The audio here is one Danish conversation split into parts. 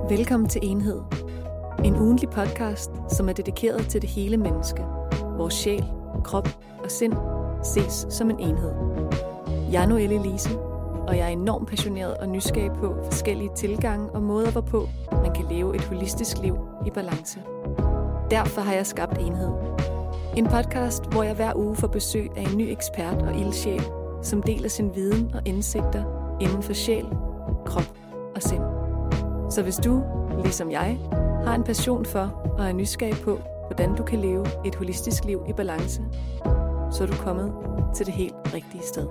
Velkommen til Enhed. En ugentlig podcast, som er dedikeret til det hele menneske. Vores sjæl, krop og sind ses som en enhed. Jeg er Noelle Elise, og jeg er enormt passioneret og nysgerrig på forskellige tilgange og måder, hvorpå man kan leve et holistisk liv i balance. Derfor har jeg skabt Enhed. En podcast, hvor jeg hver uge får besøg af en ny ekspert og ildsjæl, som deler sin viden og indsigter inden for sjæl, krop og sind. Så hvis du, ligesom jeg, har en passion for og er nysgerrig på, hvordan du kan leve et holistisk liv i balance, så er du kommet til det helt rigtige sted.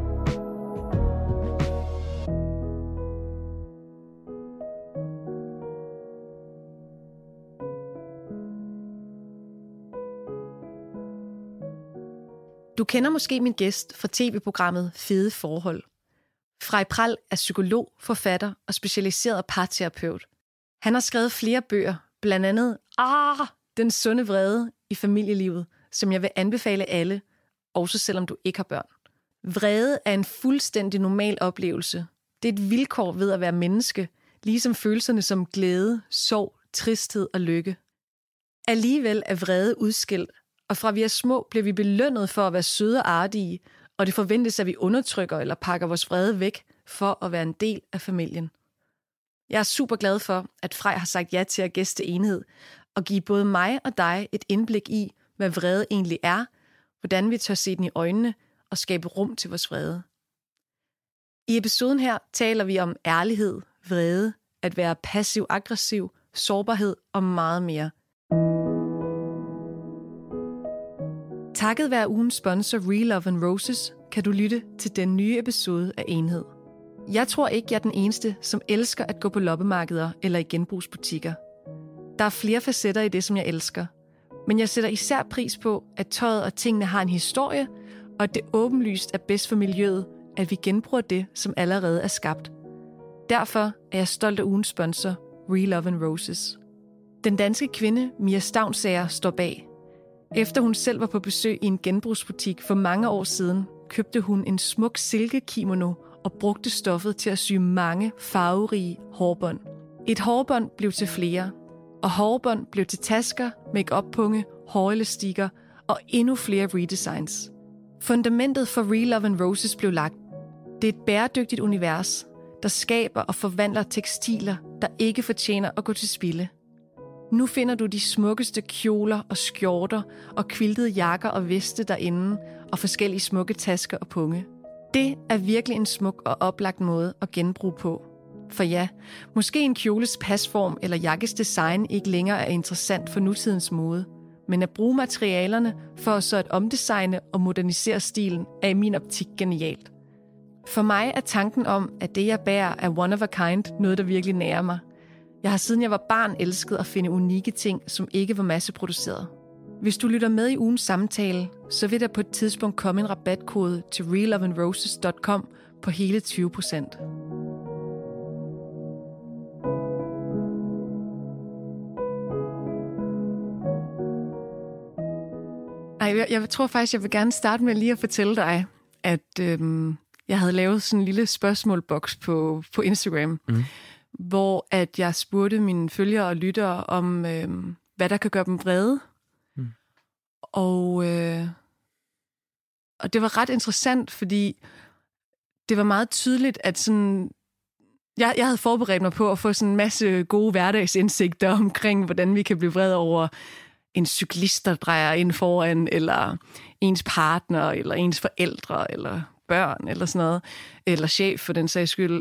Du kender måske min gæst fra tv-programmet Fede Forhold. Frej Pral er psykolog, forfatter og specialiseret parterapeut. Han har skrevet flere bøger, blandt andet Den sunde vrede i familielivet, som jeg vil anbefale alle, også selvom du ikke har børn. Vrede er en fuldstændig normal oplevelse. Det er et vilkår ved at være menneske, ligesom følelserne som glæde, sorg, tristhed og lykke. Alligevel er vrede udskilt, og fra vi er små bliver vi belønnet for at være søde og artige, og det forventes, at vi undertrykker eller pakker vores vrede væk for at være en del af familien. Jeg er super glad for, at Frej har sagt ja til at gæste Enhed og give både mig og dig et indblik i, hvad vrede egentlig er, hvordan vi tør se den i øjnene og skabe rum til vores vrede. I episoden her taler vi om ærlighed, vrede, at være passiv-aggressiv, sårbarhed og meget mere. Takket være ugens sponsor Real Love and Roses, kan du lytte til den nye episode af Enhed. Jeg tror ikke, jeg er den eneste, som elsker at gå på loppemarkeder eller i genbrugsbutikker. Der er flere facetter i det, som jeg elsker. Men jeg sætter især pris på, at tøjet og tingene har en historie, og at det åbenlyst er bedst for miljøet, at vi genbruger det, som allerede er skabt. Derfor er jeg stolt af ugens sponsor, Real Love and Roses. Den danske kvinde Mia Stavnsager står bag. Efter hun selv var på besøg i en genbrugsbutik for mange år siden, købte hun en smuk silkekimono og brugte stoffet til at sy mange farverige hårbånd. Et hårbånd blev til flere, og hårbånd blev til tasker, make-up-punge, hårelastikker og endnu flere redesigns. Fundamentet for Real Love and Roses blev lagt. Det er et bæredygtigt univers, der skaber og forvandler tekstiler, der ikke fortjener at gå til spilde. Nu finder du de smukkeste kjoler og skjorter og quiltede jakker og veste derinde og forskellige smukke tasker og punge. Det er virkelig en smuk og oplagt måde at genbruge på. For ja, måske en kjoles pasform eller jakkes design ikke længere er interessant for nutidens mode, men at bruge materialerne for så at omdesigne og modernisere stilen er i min optik genialt. For mig er tanken om, at det jeg bærer er one of a kind, noget der virkelig nærer mig. Jeg har siden jeg var barn elsket at finde unikke ting, som ikke var masseproduceret. Hvis du lytter med i ugens samtale, så vil der på et tidspunkt komme en rabatkode til realloveandroses.com på hele 20%. Jeg tror faktisk, jeg vil gerne starte med lige at fortælle dig, at jeg havde lavet sådan en lille spørgsmålboks på Instagram, hvor at jeg spurgte mine følgere og lyttere om, hvad der kan gøre dem vrede. Og det var ret interessant, fordi det var meget tydeligt, at sådan, jeg havde forberedt mig på at få sådan en masse gode hverdagsindsigter omkring, hvordan vi kan blive vrede over en cyklist, der drejer ind foran, eller ens partner, eller ens forældre, eller børn, eller sådan noget, eller chef for den sags skyld.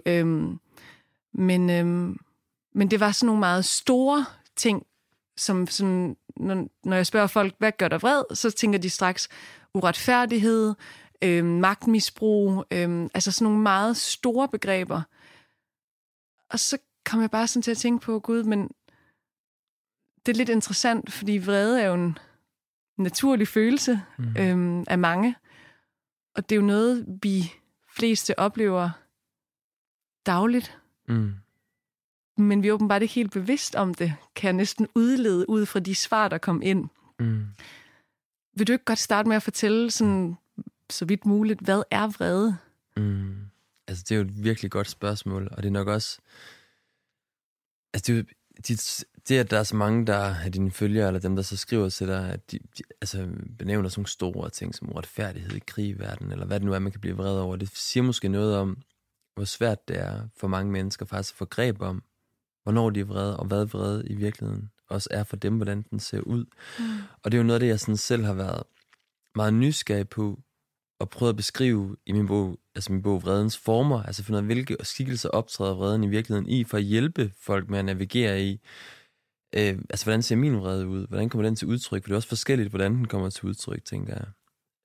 Men det var sådan nogle meget store ting, som sådan, når jeg spørger folk, hvad gør dig vred, så tænker de straks uretfærdighed, magtmisbrug, altså sådan nogle meget store begreber. Og så kom jeg bare sådan til at tænke på, gud, men det er lidt interessant, fordi vrede er jo en naturlig følelse af mange, og det er jo noget, vi fleste oplever dagligt. Men vi er åbenbart ikke helt bevidst om det, kan jeg næsten udlede ud fra de svar, der kom ind. Vil du ikke godt starte med at fortælle sådan, så vidt muligt, hvad er vrede? Altså, det er jo et virkelig godt spørgsmål, og det er nok også Altså, det, at der er så mange, der er dine følgere, eller dem, der så skriver til dig, at de altså, benævner sådan nogle store ting som uretfærdighed i krig i verden, eller hvad det nu er, man kan blive vred over. Det siger måske noget om, hvor svært det er for mange mennesker faktisk at få greb om, hvornår de er vrede, og hvad vrede i virkeligheden også er for dem, hvordan den ser ud. Og det er jo noget af det, jeg sådan selv har været meget nysgerrig på, og prøvet at beskrive i min bog, Vredens former, altså finde ud af, hvilke skikkelser optræder vreden i virkeligheden i, for at hjælpe folk med at navigere i, altså hvordan ser min vrede ud, hvordan kommer den til udtryk, for det er også forskelligt, hvordan den kommer til udtryk, tænker jeg.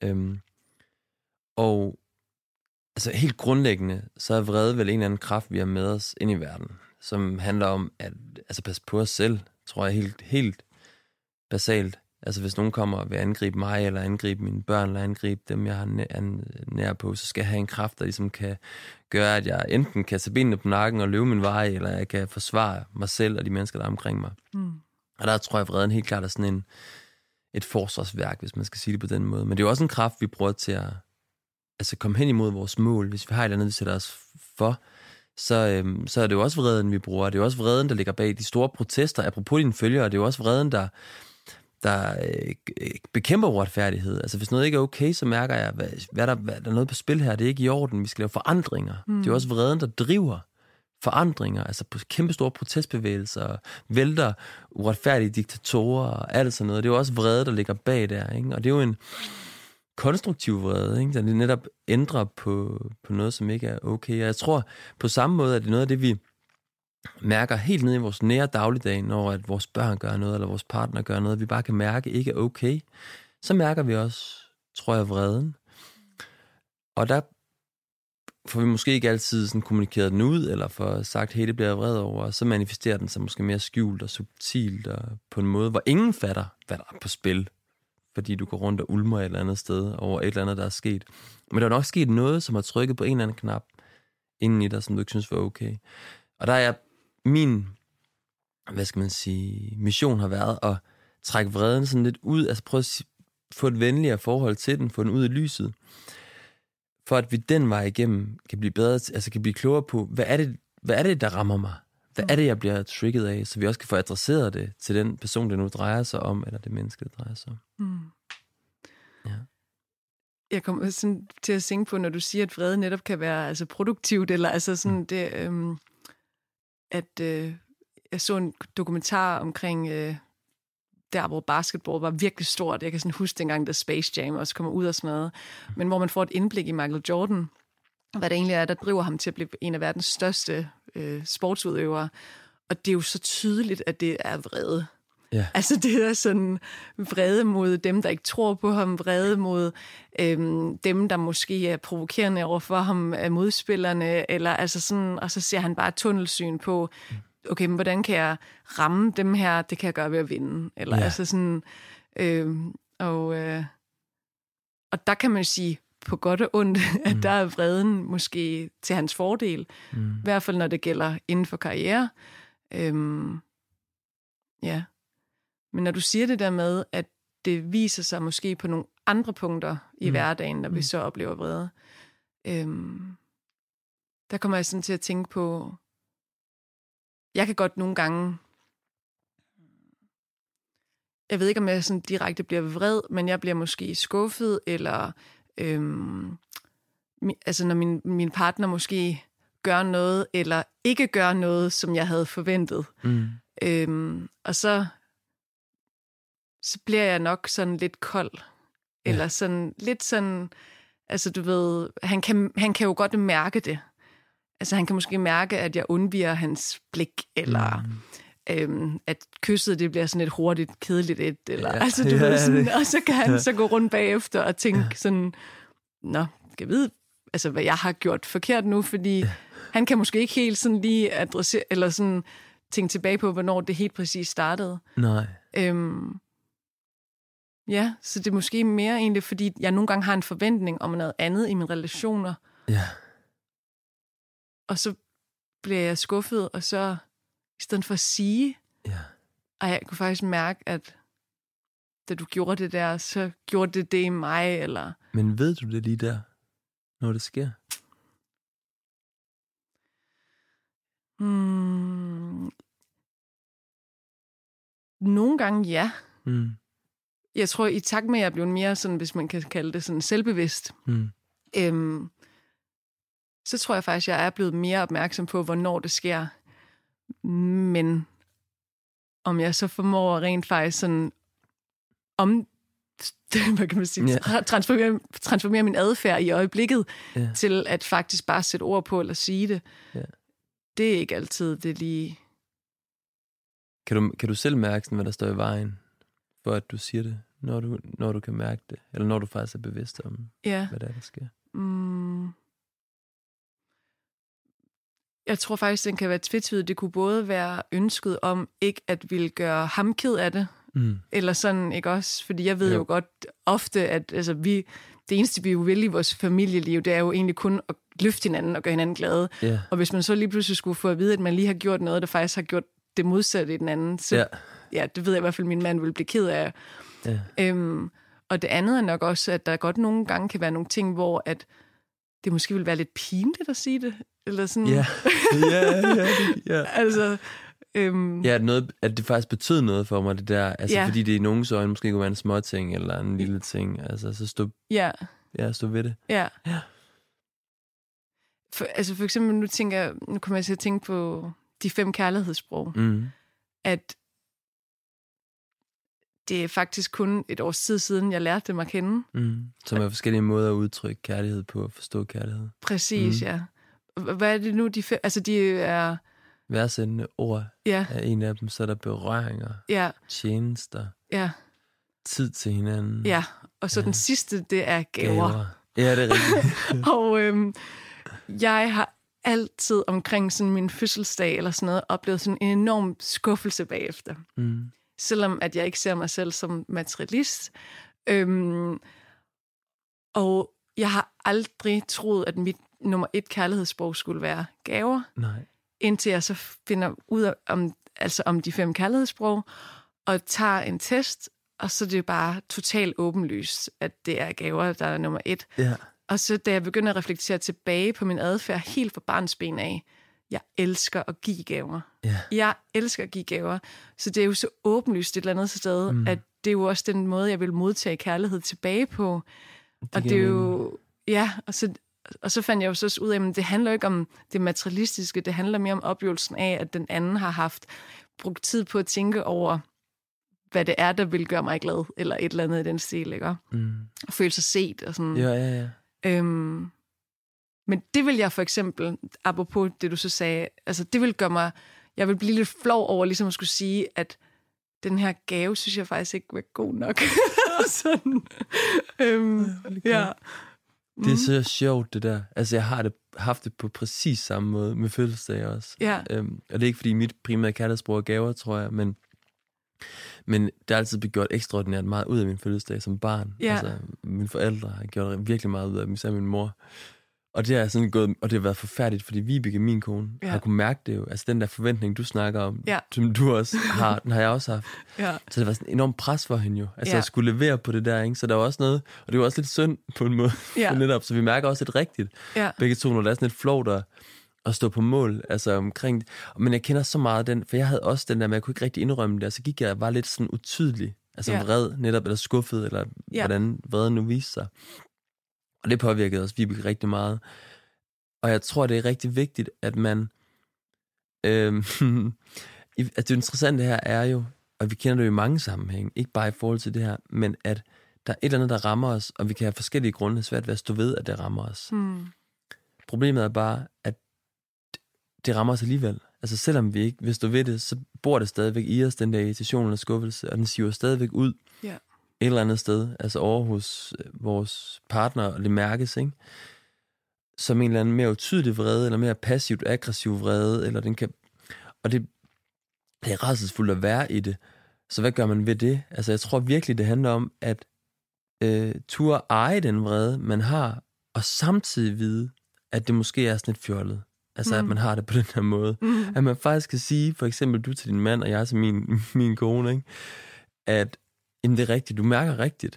Og altså helt grundlæggende, så er vrede vel en eller anden kraft, vi har med os ind i verden, som handler om at altså passe på os selv, tror jeg helt basalt. Altså hvis nogen kommer og vil angribe mig, eller angribe mine børn, eller angribe dem, jeg har nær på, så skal jeg have en kraft, der ligesom kan gøre, at jeg enten kan tage benene på nakken og løbe min vej, eller jeg kan forsvare mig selv og de mennesker, der er omkring mig. Og der tror jeg, at vreden helt klart er sådan et forsvarsværk, hvis man skal sige det på den måde. Men det er jo også en kraft, vi bruger til at altså komme hen imod vores mål. Hvis vi har et eller andet, vi sætter os for, så er det jo også vreden, vi bruger. Det er jo også vreden, der ligger bag de store protester. Apropos dine følgere, det er jo også vreden, der bekæmper uretfærdighed. Altså hvis noget ikke er okay, så mærker jeg, hvad der er noget på spil her. Det er ikke i orden. Vi skal lave forandringer. Det er jo også vreden, der driver forandringer. Altså på kæmpe store protestbevægelser, vælter uretfærdige diktatorer og alt sådan noget. Det er jo også vrede, der ligger bag der. Ikke? Og det er jo en konstruktiv vrede, ikke? Der netop ændrer på noget, som ikke er okay. Og jeg tror på samme måde, at det er noget af det, vi mærker helt ned i vores nære dagligdag, når at vores børn gør noget, eller vores partner gør noget, vi bare kan mærke ikke er okay, så mærker vi også, tror jeg, vreden. Og der får vi måske ikke altid sådan kommunikeret den ud, eller får sagt, hey, det bliver jeg vred over, og så manifesterer den sig måske mere skjult og subtilt, og på en måde, hvor ingen fatter, hvad der er på spil, fordi du går rundt og ulmer et eller andet sted over et eller andet, der er sket. Men der er nok sket noget, som har trykket på en eller anden knap inden i dig, som du ikke synes var okay. Og der er min, mission har været at trække vreden sådan lidt ud, altså prøve at få et venligere forhold til den, få den ud i lyset, for at vi den vej igennem kan blive bedre, altså kan blive klogere på, hvad er det, der rammer mig? Hvad er det, jeg bliver trigget af? Så vi også kan få adresseret det til den person, det nu drejer sig om, eller det menneske, det drejer sig om. Ja. Jeg kommer sådan til at tænke på, når du siger, at vrede netop kan være altså produktivt, eller altså sådan det, jeg så en dokumentar omkring der, hvor basketball var virkelig stort. Jeg kan sådan huske dengang, da Space Jam også kommer ud og sådan noget. Men hvor man får et indblik i Michael Jordan, hvad det egentlig er, der driver ham til at blive en af verdens største sportsudøvere. Og det er jo så tydeligt, at det er vrede. Yeah. Altså det er sådan vrede mod dem, der ikke tror på ham, vrede mod dem, der måske er provokerende over for ham af modspillerne, eller altså sådan, og så ser han bare et tunnelsyn på, okay, men hvordan kan jeg ramme dem her? Det kan jeg gøre ved at vinde. Eller altså sådan, og der kan man sige, på godt og ondt, at der er vreden måske til hans fordel. I hvert fald, når det gælder inden for karriere. Ja. Men når du siger det der med, at det viser sig måske på nogle andre punkter i hverdagen, når vi så oplever vrede, der kommer jeg sådan til at tænke på, jeg kan godt nogle gange, jeg ved ikke, om jeg sådan direkte bliver vred, men jeg bliver måske skuffet, eller altså når min partner måske gør noget, eller ikke gør noget, som jeg havde forventet. Og så bliver jeg nok sådan lidt kold. Eller sådan lidt sådan, altså du ved, han kan jo godt mærke det. Altså han kan måske mærke, at jeg undviger hans blik, eller at kysset det bliver sådan et hurtigt, kedeligt eller altså du ved sådan, og så kan han så gå rundt bagefter og tænke sådan, nå, skal jeg vide, altså hvad jeg har gjort forkert nu, fordi han kan måske ikke helt sådan lige adressere, eller sådan tænke tilbage på, hvornår det helt præcis startede. Nej. Ja, så det er måske mere egentlig, fordi jeg nogle gange har en forventning om noget andet i mine relationer. Ja. Og så bliver jeg skuffet, og så i stedet for at sige, og jeg kunne faktisk mærke, at da du gjorde det der, så gjorde det i mig, eller... Men ved du det lige der, når det sker? nogle gange ja. Mm. Jeg tror, i takt med, at jeg er blevet mere sådan, hvis man kan kalde det sådan selvbevidst, så tror jeg faktisk, jeg er blevet mere opmærksom på, hvornår det sker. Men om jeg så formår rent faktisk sådan hvad kan man sige, transformere min adfærd i øjeblikket til at faktisk bare sætte ord på eller sige det. Det er ikke altid det lige. Kan du selv mærke sådan, hvad der står i vejen for at du siger det, når du kan mærke det, eller når du faktisk er bevidst om, hvad der sker? Jeg tror faktisk, den kan være tvetydig. Det kunne både være ønsket om ikke at ville gøre ham ked af det, eller sådan, ikke også? Fordi jeg ved jo godt ofte, at altså, det eneste, vi jo vil i vores familieliv, det er jo egentlig kun at løfte hinanden og gøre hinanden glade. Yeah. Og hvis man så lige pludselig skulle få at vide, at man lige har gjort noget, der faktisk har gjort det modsatte i den anden, så det ved jeg i hvert fald, at min mand vil blive ked af. Yeah. Og det andet er nok også, at der godt nogle gange kan være nogle ting, hvor at det måske vil være lidt pinligt at sige det. Eller sådan. Ja. Altså, at det faktisk betød noget for mig, det der. Altså, fordi det i nogens øjne måske kunne være en småting eller en lille ting. Altså, så stå ved det. Ja. For eksempel, nu kommer jeg til at tænke på de 5 kærlighedssprog. At det er faktisk kun et års tid siden, jeg lærte dem at kende. Som er forskellige måder at udtrykke kærlighed på, at forstå kærlighed. Præcis, ja. Hvad er det nu, de 5? Altså, de er værdsættende ord er en af dem, så er der berøringer, tjenester, tid til hinanden. Ja, og så den sidste, det er gaver. Ja, det er rigtigt. Og jeg har altid omkring sådan min fødselsdag eller sådan noget, oplevet sådan en enorm skuffelse bagefter. Selvom at jeg ikke ser mig selv som materialist. Og jeg har aldrig troet, at mit nummer 1 kærlighedssprog skulle være gaver. Nej. Indtil jeg så finder ud om de 5 kærlighedssprog, og tager en test, og så er det bare totalt åbenlyst, at det er gaver, der er nummer 1. Ja. Og så da jeg begynder at reflektere tilbage på min adfærd, helt fra barnsben af, jeg elsker at give gaver. Yeah. Jeg elsker at give gaver. Så det er jo så åbenlyst et eller andet sted, at det er jo også den måde, jeg vil modtage kærlighed tilbage på. Og det er jo... Ja, og så fandt jeg jo så ud af, at det handler ikke om det materialistiske, det handler mere om oplevelsen af, at den anden har brugt tid på at tænke over, hvad det er, der vil gøre mig glad, eller et eller andet i den stil, ikke? Og føle sig set og sådan. Ja. Men det vil jeg for eksempel, apropos det du så sagde, altså det vil gøre mig, jeg vil blive lidt flov over ligesom at skulle sige, at den her gave, synes jeg faktisk ikke var god nok. Sådan. Ja. Det er så sjovt, det der. Altså, jeg har haft det på præcis samme måde med fødselsdag også. Ja. Og det er ikke, fordi mit primære kærlighedsbrug er gaver, tror jeg, men der er altid blevet gjort ekstraordinært meget ud af min fødselsdag som barn. Ja. Altså, mine forældre har gjort virkelig meget ud af dem, især min mor. Og det er sådan gået, og det har været forfærdeligt, fordi Vibeke, min kone, har kunne mærke det jo. Altså den der forventning, du snakker om, som du også har, den har jeg også haft. Ja. Så det var sådan en enorm pres for hende jo. Altså at skulle levere på det der, ikke? Så der var også noget, og det var også lidt synd på en måde. Netop, så vi mærker også lidt rigtigt. Begge to, når der er sådan lidt flot at stå på mål, altså omkring. Men jeg kender så meget den, for jeg havde også den der med, jeg kunne ikke rigtig indrømme det, og så gik jeg bare lidt sådan utydelig, altså vred netop, eller skuffet, eller hvordan vreden nu viste sig. Og det påvirkede også Vibeke rigtig meget. Og jeg tror, det er rigtig vigtigt, at man... at det interessante her er jo, og vi kender det jo i mange sammenhænge, ikke bare i forhold til det her, men at der er et eller andet, der rammer os, og vi kan have forskellige grunde svært ved at stå ved, at det rammer os. Problemet er bare, at det rammer os alligevel. Altså selvom vi ikke vil stå ved det, så bor det stadigvæk i os, den der irritation og skuffelse, og den siver stadigvæk ud. Et eller andet sted, altså over hos vores partner, og det mærkes, ikke? Som en eller anden mere utydelig vrede, eller mere passivt aggressiv vrede, eller den kan... Og det er rædselsfuldt at være i det. Så hvad gør man ved det? Altså jeg tror virkelig, det handler om, at turde eje den vrede, man har, og samtidig vide, at det måske er sådan lidt fjollet. Altså at man har det på den her måde. At man faktisk kan sige, for eksempel du til din mand, og jeg til min kone, ikke? At jamen det er rigtigt, du mærker rigtigt.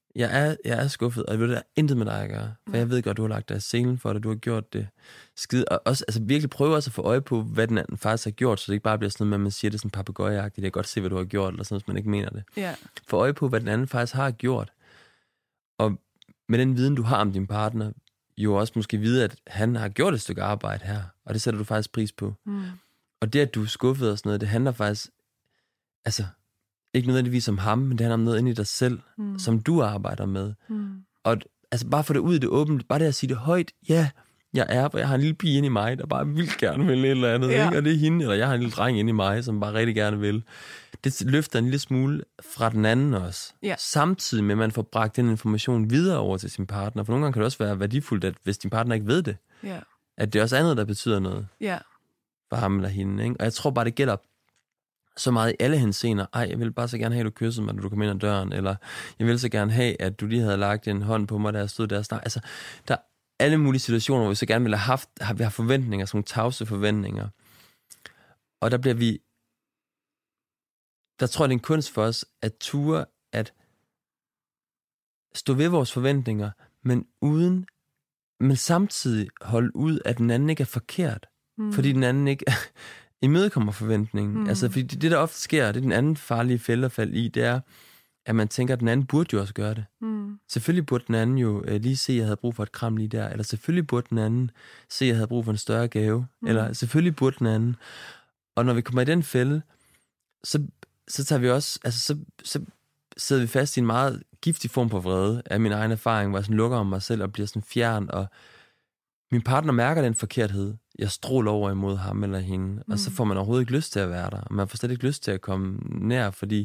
Jeg er skuffet, og det er intet med dig at gøre. For jeg ved godt, du har lagt dig i scenen for det, du har gjort det skide. Og også, altså virkelig prøve også at få øje på, hvad den anden faktisk har gjort, så det ikke bare bliver sådan noget med, at man siger det sådan papegøjeagtigt. Jeg kan godt se, hvad du har gjort, eller sådan noget, hvis man ikke mener det. Ja. Få øje på, hvad den anden faktisk har gjort. Og med den viden, du har om din partner, jo også måske vide, at han har gjort et stykke arbejde her, og det sætter du faktisk pris på. Og det, at du er skuffet og sådan noget, det handler faktisk, altså, ikke nødvendigvis om ham, men det handler om noget inde i dig selv, som du arbejder med. Og altså, bare få det ud i det åbent, bare det at sige det højt, ja, jeg har en lille pige inde i mig, der bare vildt gerne vil et eller andet, ikke? Og det er hende, eller jeg har en lille dreng inde i mig, som bare rigtig gerne vil. Det løfter en lille smule fra den anden også. Ja. Samtidig med, at man får bragt den information videre over til sin partner. For nogle gange kan det også være værdifuldt, at hvis din partner ikke ved det, at det er også andet, der betyder noget for ham eller hende. Ikke? Og jeg tror bare, det gælder så meget i alle henseender. Jeg vil bare så gerne have, at du kyssede mig, når du kom ind ad døren. Eller jeg vil så gerne have, at du lige havde lagt en hånd på mig, da jeg stod der og snakkede. Altså, der er alle mulige situationer, hvor vi så gerne ville have vi har forventninger, sådan nogle tavse forventninger. Og der bliver vi... Der tror jeg, det er en kunst for os, at ture at stå ved vores forventninger, men samtidig holde ud, at den anden ikke er forkert. Fordi den anden ikke imødekommer forventningen. Altså, fordi det, der ofte sker, det er den anden farlige fælde at falde i, det er, at man tænker, at den anden burde jo også gøre det. Selvfølgelig burde den anden jo lige se, at jeg havde brug for et kram lige der, eller selvfølgelig burde den anden se, at jeg havde brug for en større gave, eller selvfølgelig burde den anden. Og når vi kommer i den fælde, så tager vi også, altså så sidder vi fast i en meget giftig form på vrede af min egen erfaring, hvor jeg sådan lukker om mig selv og bliver sådan fjern, og min partner mærker den forkerthed. Jeg stråler over imod ham eller hende, og så får man overhovedet ikke lyst til at være der, og man får slet ikke lyst til at komme nær, fordi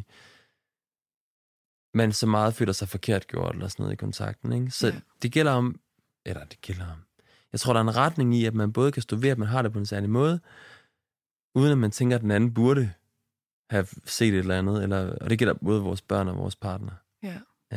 man så meget føler sig forkert gjort eller sådan noget i kontakten, ikke? Så det gælder om, jeg tror, der er en retning i, at man både kan stå ved, at man har det på en særlig måde, uden at man tænker, at den anden burde have set et eller andet, og det gælder både vores børn og vores partner. Ja.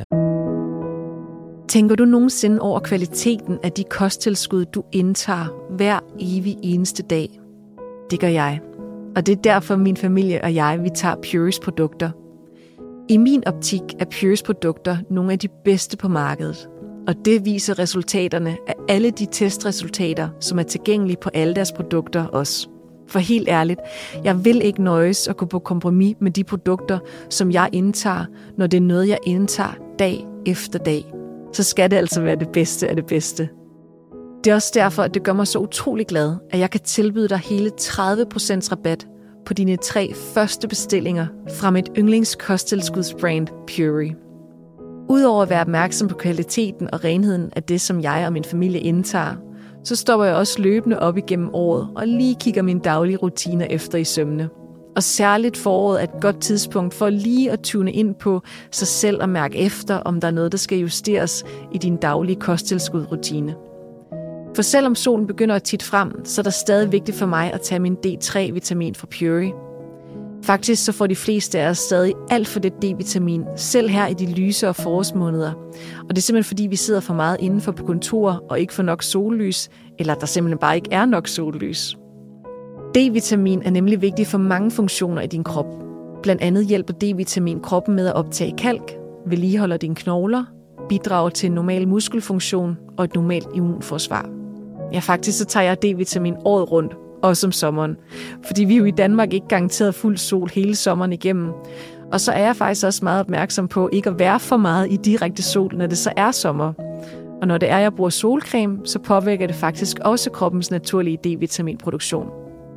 Tænker du nogensinde over kvaliteten af de kosttilskud, du indtager hver evig eneste dag? Det gør jeg. Og det er derfor, min familie og jeg, vi tager Pureys produkter. I min optik er Pureys produkter nogle af de bedste på markedet. Og det viser resultaterne af alle de testresultater, som er tilgængelige på alle deres produkter også. For helt ærligt, jeg vil ikke nøjes at gå på kompromis med de produkter, som jeg indtager, når det er noget, jeg indtager dag efter dag. Så skal det altså være det bedste af det bedste. Det er også derfor, at det gør mig så utrolig glad, at jeg kan tilbyde dig hele 30% rabat på dine 3 første bestillinger fra mit yndlingskosttilskudsbrand Purey. Udover at være opmærksom på kvaliteten og renheden af det, som jeg og min familie indtager, så stopper jeg også løbende op igennem året og lige kigger mine daglige rutiner efter i sømne. Og særligt foråret er et godt tidspunkt for lige at tune ind på sig selv og mærke efter, om der er noget, der skal justeres i din daglige kosttilskudrutine. For selvom solen begynder at titte frem, så er det stadig vigtigt for mig at tage min D3-vitamin fra Purey. Faktisk så får de fleste af os stadig alt for det D-vitamin, selv her i de lysere forårsmåneder. Og det er simpelthen fordi, vi sidder for meget indenfor på kontor og ikke får nok sollys, eller der simpelthen bare ikke er nok sollys. D-vitamin er nemlig vigtig for mange funktioner i din krop. Blandt andet hjælper D-vitamin kroppen med at optage kalk, vedligeholder dine knogler, bidrager til en normal muskelfunktion og et normalt immunforsvar. Ja, faktisk så tager jeg D-vitamin året rundt, også om sommeren. Fordi vi jo i Danmark ikke garanteret fuld sol hele sommeren igennem. Og så er jeg faktisk også meget opmærksom på ikke at være for meget i direkte sol, når det så er sommer. Og når det er, jeg bruger solcreme, så påvirker det faktisk også kroppens naturlige D-vitaminproduktion.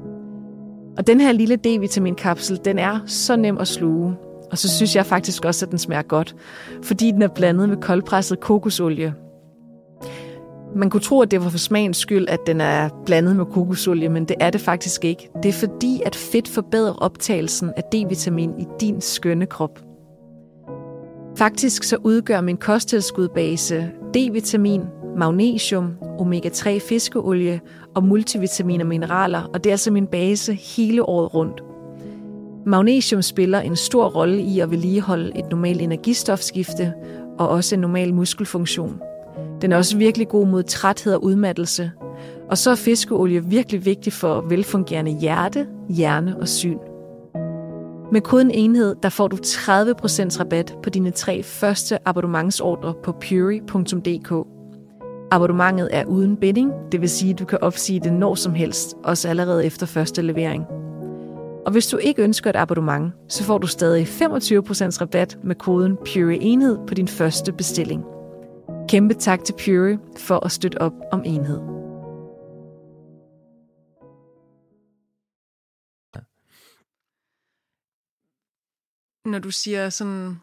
Og den her lille D-vitaminkapsel, den er så nem at sluge. Og så synes jeg faktisk også, at den smager godt, fordi den er blandet med koldpresset kokosolie. Man kunne tro, at det var for smagens skyld, at den er blandet med kokosolie, men det er det faktisk ikke. Det er fordi, at fedt forbedrer optagelsen af D-vitamin i din skønne krop. Faktisk så udgør min kosttilskudbase D-vitamin, magnesium, omega-3 fiskeolie og multivitamin og mineraler, og det er altså min base hele året rundt. Magnesium spiller en stor rolle i at vedligeholde et normalt energistofskifte og også en normal muskelfunktion. Den er også virkelig god mod træthed og udmattelse. Og så er fiskeolie virkelig vigtig for velfungerende hjerte, hjerne og syn. Med koden enhed, der får du 30% rabat på dine 3 første abonnementsordre på Puri.dk. Abonnementet er uden binding, det vil sige, at du kan opsige det når som helst, også allerede efter første levering. Og hvis du ikke ønsker et abonnement, så får du stadig 25% rabat med koden Puri Enhed på din første bestilling. Kæmpe tak til Puri for at støtte op om enhed. Når du siger sådan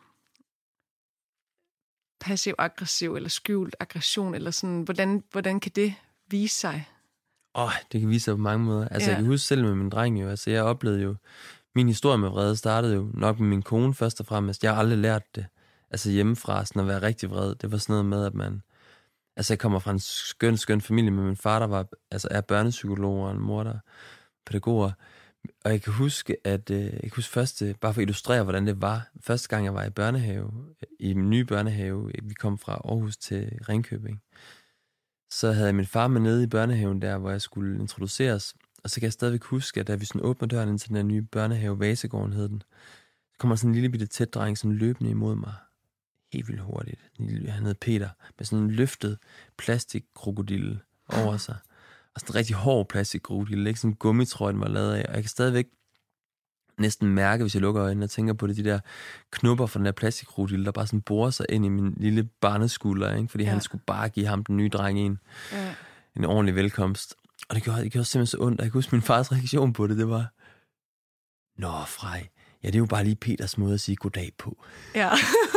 passiv-aggressiv eller skjult aggression, eller sådan, hvordan kan det vise sig? Det kan vise sig på mange måder. Altså, jeg kan huske selv med min dreng jo. Altså, jeg oplevede jo, min historie med vrede startede jo nok med min kone først og fremmest. Jeg har aldrig lært det. Altså hjemmefra, sådan at være rigtig vred. Det var sådan noget med, at man... Altså, jeg kommer fra en skøn familie, med min far, der er børnepsykolog, og en mor, der pædagoger. Og jeg kan huske, bare for at illustrere, hvordan det var, første gang jeg var i børnehave, i min nye børnehave, vi kom fra Aarhus til Ringkøbing, så havde jeg min far med nede i børnehaven der, hvor jeg skulle introduceres, og så kan jeg stadigvæk huske, at da vi sådan åbner døren ind til den her nye børnehave, Vasegården hed den, så kommer sådan en lille bitte tæt dreng sådan løbende imod mig, helt vildt hurtigt. Han hed Peter, med sådan en løftet plastikkrokodille over sig. Og sådan en rigtig hård plastikkrokodille, ikke sådan en gummitrøje, den var lavet af. Og jeg kan stadigvæk næsten mærke, hvis jeg lukker øjnene og tænker på det, de der knupper fra den der plastikkrokodille, der bare sådan borer sig ind i min lille barneskulder, ikke? Fordi han skulle bare give ham, den nye dreng, en ordentlig velkomst. Og det gjorde simpelthen så ondt. Og jeg kan huske min fars reaktion på det, det var, nå, Frej, ja, det er jo bare lige Peters måde at sige goddag på. Ja.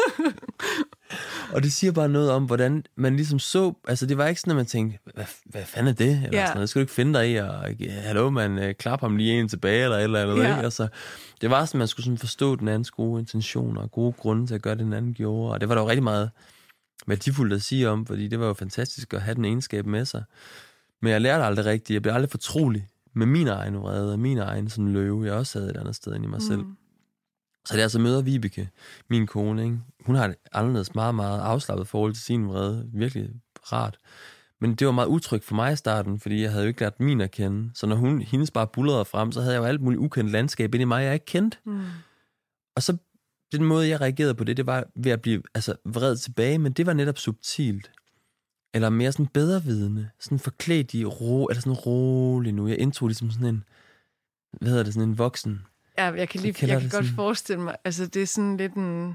Og det siger bare noget om, hvordan man ligesom så... Altså, det var ikke sådan, at man tænkte, hvad fanden er det? Eller sådan noget. Skal du ikke finde dig i? Og, hallo, man, klap ham lige en tilbage, eller et eller andet. Ikke? Altså, det var sådan, at man skulle sådan forstå den andens gode intentioner, og gode grunde til at gøre det, den anden gjorde. Og det var der jo rigtig meget værdifuldt at sige om, fordi det var jo fantastisk at have den egenskab med sig. Men jeg lærte aldrig rigtigt. Jeg blev aldrig fortrolig med min egen vrede, og min egen sådan løve. Jeg også havde et andet sted end i mig selv. Så det altså møder Vibeke, min kone, ikke? Hun har et anderledes meget, meget afslappet forhold til sin vrede. Virkelig rart. Men det var meget utrygt for mig i starten, fordi jeg havde jo ikke lært min at kende. Så når hendes bare bullerede frem, så havde jeg jo alt muligt ukendt landskab inde i mig, jeg ikke kendte. Og så den måde, jeg reagerede på det var ved at blive vred tilbage, men det var netop subtilt. Eller mere sådan bedrevidende. Sådan forklædt i eller sådan rolig nu. Jeg indtog ligesom sådan en, sådan en voksen. Ja, jeg kan godt forestille mig, altså det er sådan lidt en,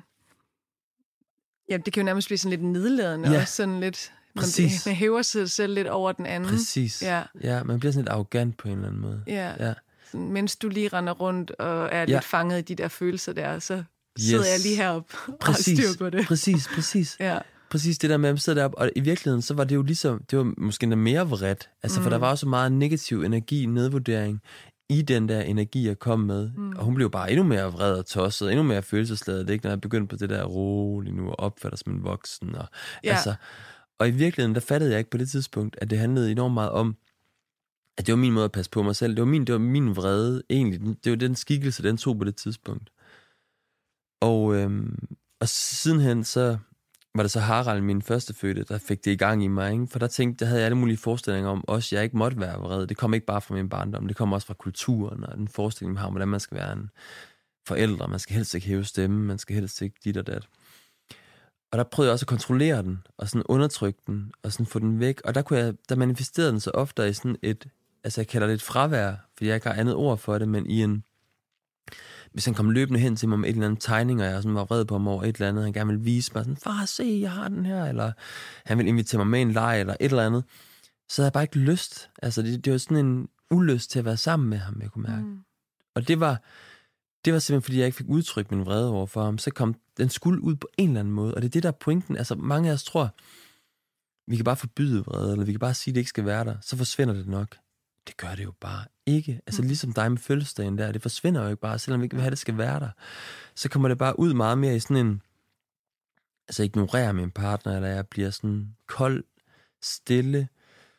ja, det kan jo nærmest blive sådan lidt nedladende, også sådan lidt, man hæver sig selv lidt over den anden. Præcis, ja, man bliver sådan lidt arrogant på en eller anden måde. Ja. Sådan, mens du lige render rundt og er lidt fanget i de der følelser der, så sidder jeg lige heroppe og har styr på det. Præcis. Ja. Præcis det der med at sidde deroppe, og i virkeligheden, så var det jo ligesom, det var måske endda mere vredt, altså for der var også meget negativ energi, nedvurdering, i den der energi, jeg kom med. Og hun blev bare endnu mere vred og tosset, endnu mere følelsesladet, ikke? Når jeg begyndte på det der roligt nu, og opfatter som en voksen. Og i virkeligheden, der fattede jeg ikke på det tidspunkt, at det handlede enormt meget om, at det var min måde at passe på mig selv. Det var min vrede, egentlig. Det var den skikkelse, den tog på det tidspunkt. Og sidenhen, så var det så Harald, min førstefødte, der fik det i gang i mig, ikke? For der havde jeg alle mulige forestillinger om, også jeg ikke måtte være vred. Det kom ikke bare fra min barndom, det kom også fra kulturen, og den forestilling, man har om, hvordan man skal være en forældre. Man skal helst ikke hæve stemme, man skal helst ikke dit og dat. Og der prøvede jeg også at kontrollere den, og sådan undertrykke den, og sådan få den væk. Og der manifesterede den så ofte i sådan et, altså jeg kalder det et fravær, fordi jeg ikke har andet ord for det, men i en, hvis han kom løbende hen til mig med et eller andet tegning, og jeg sådan var vred på ham over et eller andet, han gerne ville vise mig sådan, far, se, jeg har den her, eller han ville invitere mig med en leg, eller et eller andet, så havde jeg bare ikke lyst. Altså, det var sådan en ulyst til at være sammen med ham, jeg kunne mærke. Og det var simpelthen, fordi jeg ikke fik udtrykt min vrede over for ham, så kom den skulle ud på en eller anden måde, og det er det, der er pointen. Altså, mange af os tror, vi kan bare forbyde vrede, eller vi kan bare sige, at det ikke skal være der, så forsvinder det nok. Det gør det jo bare ikke. Altså ligesom dig med fødselsdagen der, det forsvinder jo ikke bare, selvom vi ikke vil have, det skal være der. Så kommer det bare ud meget mere i sådan en, altså ignorerer min partner, eller jeg bliver sådan kold, stille.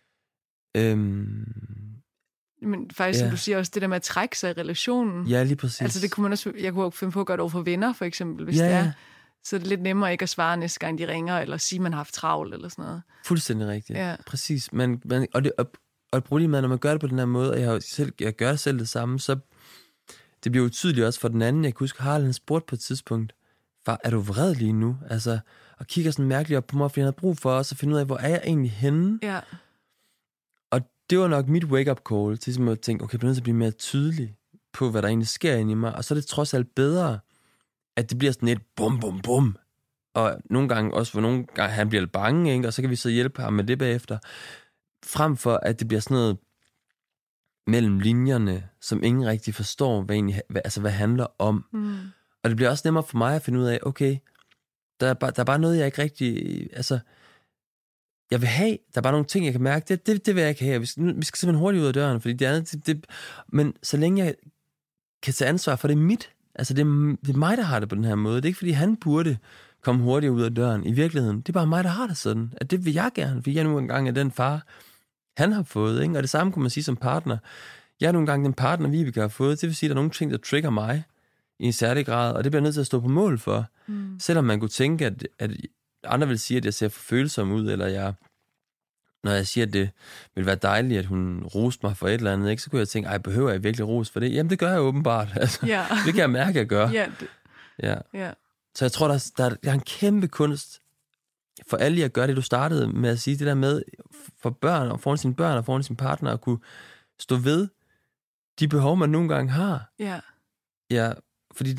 Men faktisk, som du siger, også det der med at trække sig i relationen. Ja, lige præcis. Altså det kunne man også, jeg kunne finde på at gøre det over for venner, for eksempel, hvis det er. Så er det lidt nemmere ikke at svare næste gang, de ringer, eller sige, man har haft travlt, eller sådan noget. Fuldstændig rigtigt. Ja. Præcis. Og et problem er, når man gør det på den her måde, og jeg gør selv det samme, så det bliver utydeligt også for den anden. Jeg kan huske, Harald han spurgte på et tidspunkt, far, er du vred lige nu? Altså, og kigger sådan mærkeligt op på mig, fordi han havde brug for os at finde ud af, hvor er jeg egentlig henne? Ja. Og det var nok mit wake-up call, til at tænke, okay, jeg bliver nødt til at blive mere tydelig på, hvad der egentlig sker inde i mig. Og så er det trods alt bedre, at det bliver sådan et bum, bum, bum. Og nogle gange også, hvor nogle gange han bliver lidt bange, ikke? Og så kan vi så hjælpe ham med det bagefter. Frem for, at det bliver sådan noget mellem linjerne, som ingen rigtig forstår, hvad handler om. Og det bliver også nemmere for mig at finde ud af, okay, der er bare noget, jeg ikke rigtig... Altså, jeg vil have, der er bare nogle ting, jeg kan mærke, det vil jeg ikke have. Vi skal simpelthen hurtigt ud af døren, fordi det andet... Men så længe jeg kan tage ansvar for, det er mit. Altså, det er mig, der har det på den her måde. Det er ikke, fordi han burde komme hurtigt ud af døren. I virkeligheden, det er bare mig, der har det sådan. At det vil jeg gerne, fordi jeg nu engang er den far, han har fået. Ikke? Og det samme kunne man sige som partner. Jeg er nogle gange den partner, Vibeke har fået. Det vil sige, at der er nogle ting, der trigger mig i en særlig grad, og det bliver nødt til at stå på mål for. Selvom man kunne tænke, at andre vil sige, at jeg ser for følsom ud, eller når jeg siger, at det vil være dejligt, at hun roste mig for et eller andet, ikke, så kunne jeg tænke, behøver jeg virkelig ros for det? Jamen, det gør jeg åbenbart. Altså, det kan jeg mærke, at jeg gør. Ja. Så jeg tror, der er en kæmpe kunst for alle at gøre det, du startede med at sige, det der med for børn, og foran sine børn, og foran sin partner, at kunne stå ved de behov, man nogle gange har. Ja, fordi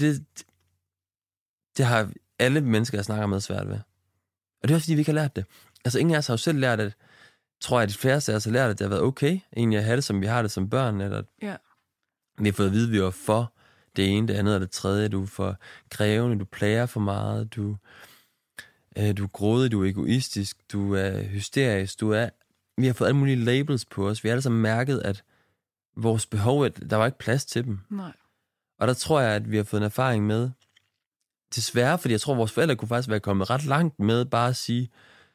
det har alle mennesker, jeg snakker med, svært ved. Og det er også, fordi vi ikke har lært det. Altså, ingen af os har jo selv lært, at tror jeg, at de fleste af os har lært, at det har været okay, egentlig at have det, som vi har det som børn, eller vi har fået at vide, at vi var for det ene, det andet og det tredje, du er for krævende, du plager for meget, du er grådig, du er egoistisk, du er hysterisk, vi har fået alle mulige labels på os, vi har alle sammen mærket, at vores behov, der var ikke plads til dem. Nej. Og der tror jeg, at vi har fået en erfaring med, desværre, fordi jeg tror, at vores forældre kunne faktisk være kommet ret langt med bare at sige,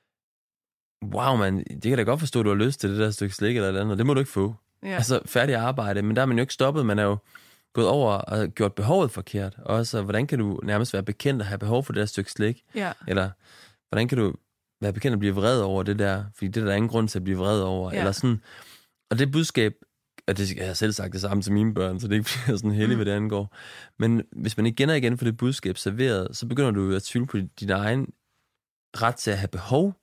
wow, man, det kan da godt forstå, at du har lyst til det der stykke slik eller andet, det må du ikke få. Altså, færdig arbejde, men der er man jo ikke stoppet, man er jo gået over og gjort behovet forkert. Også, hvordan kan du nærmest være bekendt at have behov for det der stykke slik? Eller, hvordan kan du være bekendt at blive vred over det der, fordi det er der ingen grund til at blive vred over, eller sådan. Og det budskab, og det jeg har selv sagt det samme til mine børn, så det ikke bliver sådan heldigt, hvad det angår. Men hvis man igen og igen får det budskab serveret, så begynder du at tvivle på din egen ret til at have behov.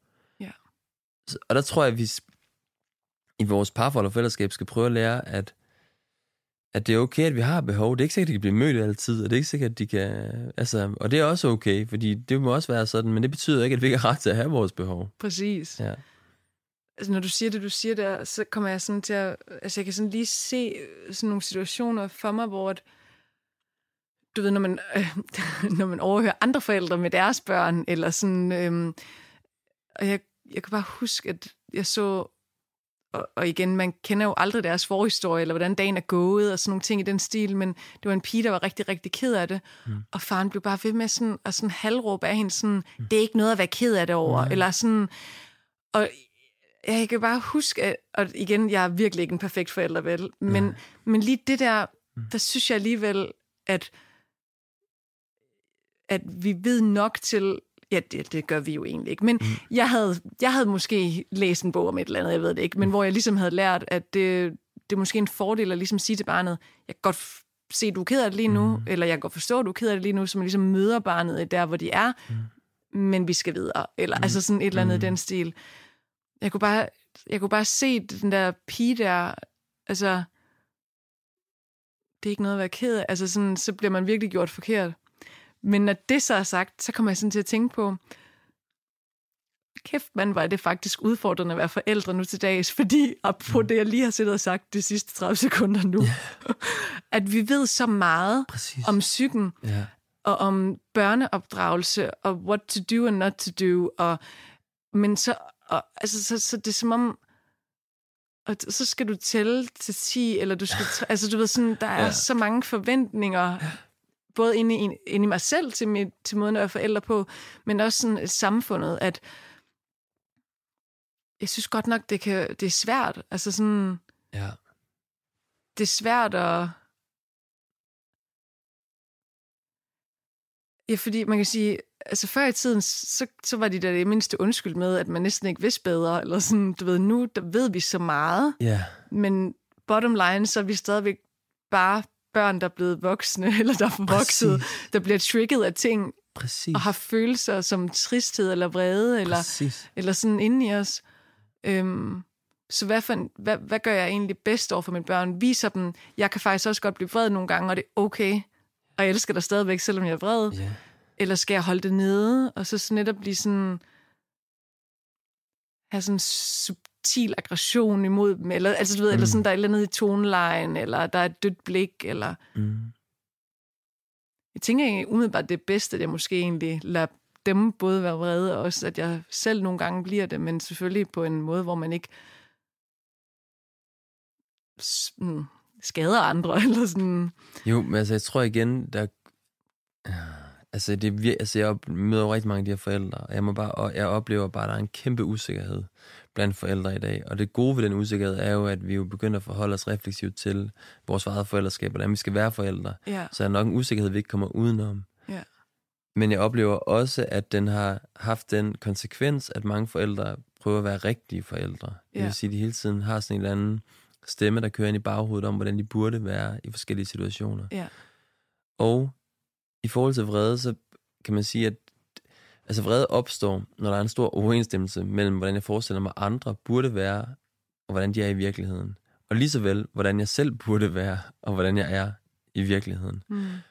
Og der tror jeg, at vi i vores parforhold og fællesskab skal prøve at lære, at det er okay, at vi har behov. Det er ikke sikkert, at de kan blive mødt altid, og det er ikke sikkert, at de kan... Altså, og det er også okay, fordi det må også være sådan, men det betyder ikke, at vi ikke har ret til at have vores behov. Præcis. Ja. Altså, når du siger det, der, så kommer jeg sådan til at... Altså, jeg kan sådan lige se sådan nogle situationer for mig, hvor... Du ved, når man overhører andre forældre med deres børn, eller sådan... og jeg kan bare huske, at jeg så... Og igen, man kender jo aldrig deres forhistorie, eller hvordan dagen er gået, og sådan nogle ting i den stil, men det var en pige, der var rigtig, rigtig ked af det, og faren blev bare ved med sådan, og sådan halvråb af hende, sådan, det er ikke noget at være ked af det over, eller sådan, og jeg kan bare huske, og igen, jeg er virkelig ikke en perfekt forælder, vel, men lige det der synes jeg alligevel, at vi ved nok til. Ja, det gør vi jo egentlig ikke. Men jeg havde måske læst en bog om et eller andet, jeg ved det ikke, men hvor jeg ligesom havde lært, at det er måske en fordel at ligesom sige til barnet, jeg kan godt se, at du er ked af det lige nu, eller jeg kan godt forstå, at du er ked af det lige nu, så man ligesom møder barnet der, hvor de er, men vi skal videre. Eller altså sådan et eller andet i den stil. Jeg kunne bare se den der pige der, altså, det er ikke noget at være ked af. Altså sådan, så bliver man virkelig gjort forkert. Men når det så er sagt, så kommer jeg sådan til at tænke på, kæft mand, var det faktisk udfordrende at være forældre nu til dags, fordi på det, jeg lige har siddet og sagt de sidste 30 sekunder nu, at vi ved så meget om psyken, og om børneopdragelse, og what to do and not to do, men så det er som om, og så skal du tælle til 10, eller du skal, altså du ved sådan, der er så mange forventninger, både inde i mig selv til måden at være forældre på, men også sådan samfundet, at jeg synes godt nok, det er svært. Altså sådan... Ja. Det er svært at... Ja, fordi man kan sige, altså før i tiden, så var de der det mindste undskyld med, at man næsten ikke vidste bedre, eller sådan, du ved, nu der ved vi så meget, men bottom line, så er vi stadigvæk bare børn, der er blevet voksne, eller der er vokset, der bliver trigget af ting, Præcis. og har følelser som tristhed eller vrede, eller sådan inde i os. Så hvad gør jeg egentlig bedst over for mine børn? Viser dem, jeg kan faktisk også godt blive vred nogle gange, og det er okay, og jeg elsker dig stadigvæk, selvom jeg er vred. Yeah. Eller skal jeg holde det nede, og så netop blive sådan, have sådan subtil aggression imod dem, eller, altså, du ved, eller sådan, der er et eller andet i tonelejen, eller der er et dødt blik, eller... Jeg tænker egentlig umiddelbart det bedste, at jeg måske egentlig lader dem både være vrede, og også at jeg selv nogle gange bliver det, men selvfølgelig på en måde, hvor man ikke skader andre, eller sådan. Jo, men altså, jeg tror igen, jeg møder jo rigtig mange af de her forældre, og jeg oplever bare, at der er en kæmpe usikkerhed blandt forældre i dag. Og det gode ved den usikkerhed er jo, at vi jo begynder at forholde os refleksivt til vores eget forældreskab, hvordan vi skal være forældre. Ja. Så er der nok en usikkerhed, vi ikke kommer udenom. Ja. Men jeg oplever også, at den har haft den konsekvens, at mange forældre prøver at være rigtige forældre. Det vil sige, at de hele tiden har sådan en eller anden stemme, der kører ind i baghovedet om, hvordan de burde være i forskellige situationer. Ja. Og i forhold til vrede, så kan man sige, at altså vrede opstår, når der er en stor uoverensstemmelse mellem, hvordan jeg forestiller mig, andre burde være, og hvordan de er i virkeligheden. Og lige så vel, hvordan jeg selv burde være, og hvordan jeg er i virkeligheden.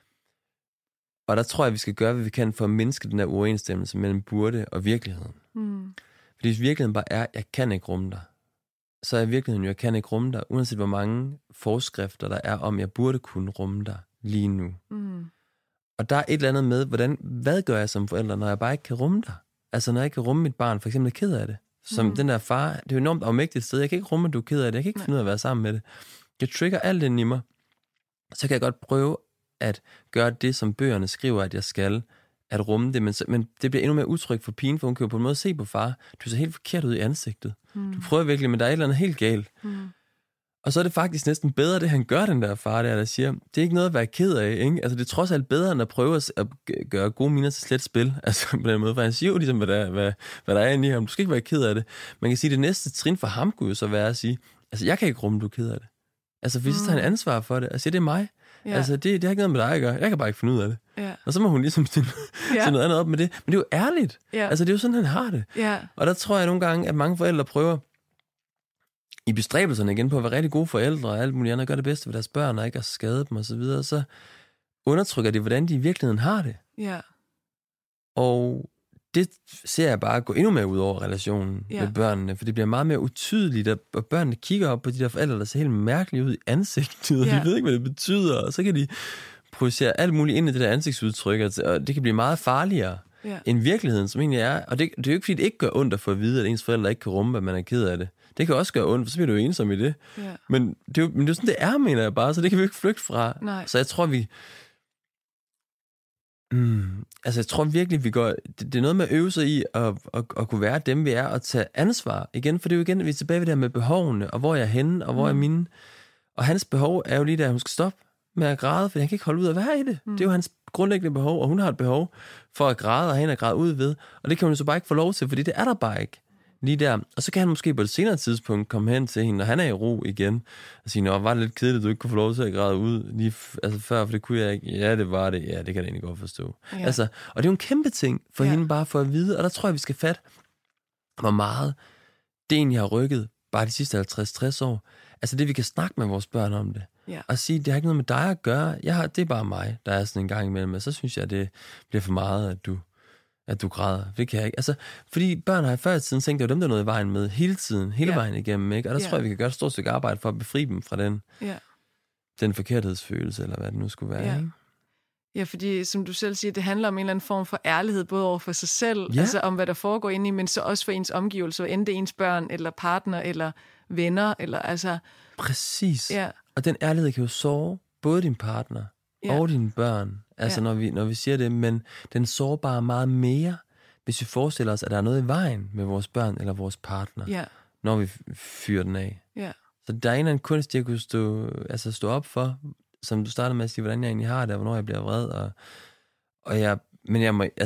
Og der tror jeg, vi skal gøre, hvad vi kan for at mindske den der uoverensstemmelse mellem burde og virkeligheden. Fordi hvis virkeligheden bare er, jeg kan ikke rumme dig, så er virkeligheden jo, jeg kan ikke rumme dig, uanset hvor mange forskrifter der er om, jeg burde kunne rumme dig lige nu. Og der er et eller andet med, hvad gør jeg som forælder, når jeg bare ikke kan rumme dig? Altså, når jeg ikke kan rumme mit barn, for eksempel er ked af det. Som den der far, det er jo enormt afmægtigt sted. Jeg kan ikke rumme, at du er ked af det. Jeg kan ikke finde ud af at være sammen med det. Jeg trigger alt det i mig. Så kan jeg godt prøve at gøre det, som bøgerne skriver, at jeg skal, at rumme det. Men det bliver endnu mere utrygt for pigen, for hun kan jo på en måde se på far. Du ser helt forkert ud i ansigtet. Du prøver virkelig, men der er et eller andet helt galt. Og så er det faktisk næsten bedre, det han gør, den der far der siger, det er ikke noget at være ked af, ikke? Altså det er trods alt bedre, end at prøve at gøre gode miner til slet spil. Altså på den måde, for han siger jo ligesom, hvad der er inde i ham. Du skal ikke være ked af det. Man kan sige, at det næste trin for ham kunne jo så være at sige, altså jeg kan ikke rumme, du er ked af det. Altså fordi så tager han ansvar for det. Altså det er mig. Ja. Altså det har ikke noget med dig at gøre. Jeg kan bare ikke finde ud af det. Ja. Og så må hun ligesom sige noget andet op med det. Men det er jo ærligt. Ja. Altså det er jo sådan, han har det. Ja. Og der tror jeg nogle gange, at mange forældre prøver i bestræbelserne igen på at være rigtig gode forældre og alt muligt andet, gør det bedste for deres børn og ikke at skade dem og så videre, så undertrykker det, hvordan de i virkeligheden har det. Ja. Og det ser jeg bare gå endnu mere ud over relationen med børnene, for det bliver meget mere utydeligt, og børnene kigger op på de der forældre, der ser helt mærkeligt ud i ansigtet, og de ved ikke, hvad det betyder, og så kan de projicere alt muligt ind i det der ansigtsudtryk, og det kan blive meget farligere end virkeligheden, som egentlig er. Og det er jo ikke, fordi det ikke gør ondt at få at vide, at ens forældre ikke kan rumme, at man er ked af det. Det kan også gøre ondt, for så bliver du jo ensom i det. Ja. Men det er jo sådan, det er, mener jeg bare, så det kan vi ikke flygte fra. Nej. Så jeg tror, jeg tror virkelig, vi går... Det er noget med at øve sig i at kunne være dem, vi er, og tage ansvar igen, for det er jo igen, vi er tilbage ved det her med behovene, og hvor jeg er henne, og hvor er mine... Og hans behov er jo lige der, hun skal stoppe med at græde, for han kan ikke holde ud af at være i det. Det er jo hans grundlæggende behov, og hun har et behov for at græde, og han er græde ud ved. Og det kan hun så bare ikke få lov til, fordi det er der bare ikke. Lige der. Og så kan han måske på et senere tidspunkt komme hen til hende, når han er i ro igen, og sige, var det lidt kedeligt, du ikke kunne få lov til at græde ud lige før, for det kunne jeg ikke. Ja, det var det. Ja, det kan jeg egentlig godt forstå. Ja. Altså, og det er jo en kæmpe ting for hende bare for at vide, og der tror jeg, vi skal fatte, hvor meget det egentlig har rykket bare de sidste 50-60 år. Altså det, vi kan snakke med vores børn om det. Ja. Og sige, det har ikke noget med dig at gøre. Det er bare mig, der er sådan en gang imellem, og så synes jeg, det bliver for meget, at du græder. Det kan jeg ikke. Altså, fordi børn har i før i tiden tænkt, at det var dem, der nåede i vejen med hele tiden, hele vejen igennem, ikke? Og der tror jeg, vi kan gøre et stort stykke arbejde for at befri dem fra den forkerthedsfølelse, eller hvad det nu skulle være. Ikke? Ja, fordi som du selv siger, det handler om en eller anden form for ærlighed, både over for sig selv, altså om hvad der foregår inde i, men så også for ens omgivelser, enten det ens børn, eller partner, eller venner, eller altså... Præcis. Ja. Og den ærlighed kan jo såre både din partner og dine børn, altså når vi siger det, men den sårer bare meget mere, hvis vi forestiller os, at der er noget i vejen med vores børn eller vores partner, når vi fyrer den af. Ja. Så der er en eller anden kunst, jeg kunne stå op for, som du startede med at sige, hvordan jeg egentlig har det, og hvornår jeg bliver vred, men det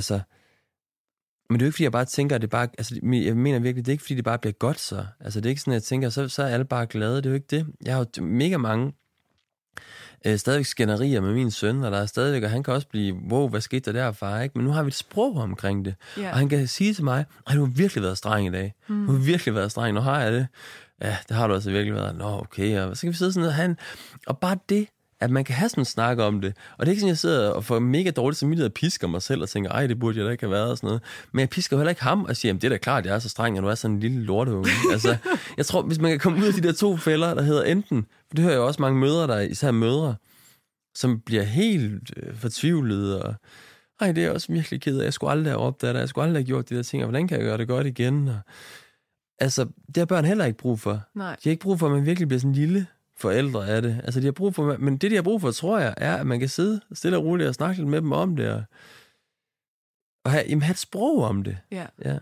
er jo ikke, fordi jeg bare tænker, at det bare, altså jeg mener virkelig, det er ikke, fordi det bare bliver godt så. Altså det er ikke sådan, at jeg tænker, så er alle bare glade, det er jo ikke det. Jeg har jo mega mange stadigvæk skænderier med min søn, og der er stadigvæk, og han kan også blive, wow, hvad skete der far, ikke? Men nu har vi et sprog omkring det, og han kan sige til mig, du har virkelig været streng i dag. Du har virkelig været streng, nu har jeg det. Ja, det har du altså virkelig været. Nå, okay, og så kan vi sidde sådan og bare det, at man kan have sådan en snak om det. Og det er ikke sådan, jeg sidder og får mega dårligt samvittighed og pisker mig selv og tænker, det burde jeg da ikke have været og sådan noget. Men jeg pisker heller ikke ham og siger, jamen det er da klart, jeg er så streng, og du er sådan en lille lorteunge. Altså, jeg tror, hvis man kan komme ud af de der 2 fælder, der hedder enten, for det hører jeg også mange mødre, der især mødre, som bliver helt fortvivlede og det er også virkelig ked af, jeg skulle aldrig have opdaget det, jeg skulle aldrig have gjort de der ting, og hvordan kan jeg gøre det godt igen? Og, altså, det har børn heller ikke brug for. Nej. De har ikke brug for, at man virkelig bliver sådan en lille forældre af det. Altså, de har brug for, men det, de har brug for, tror jeg, er, at man kan sidde stille og roligt og snakke lidt med dem om det, og have et sprog om det. Ja. Ja.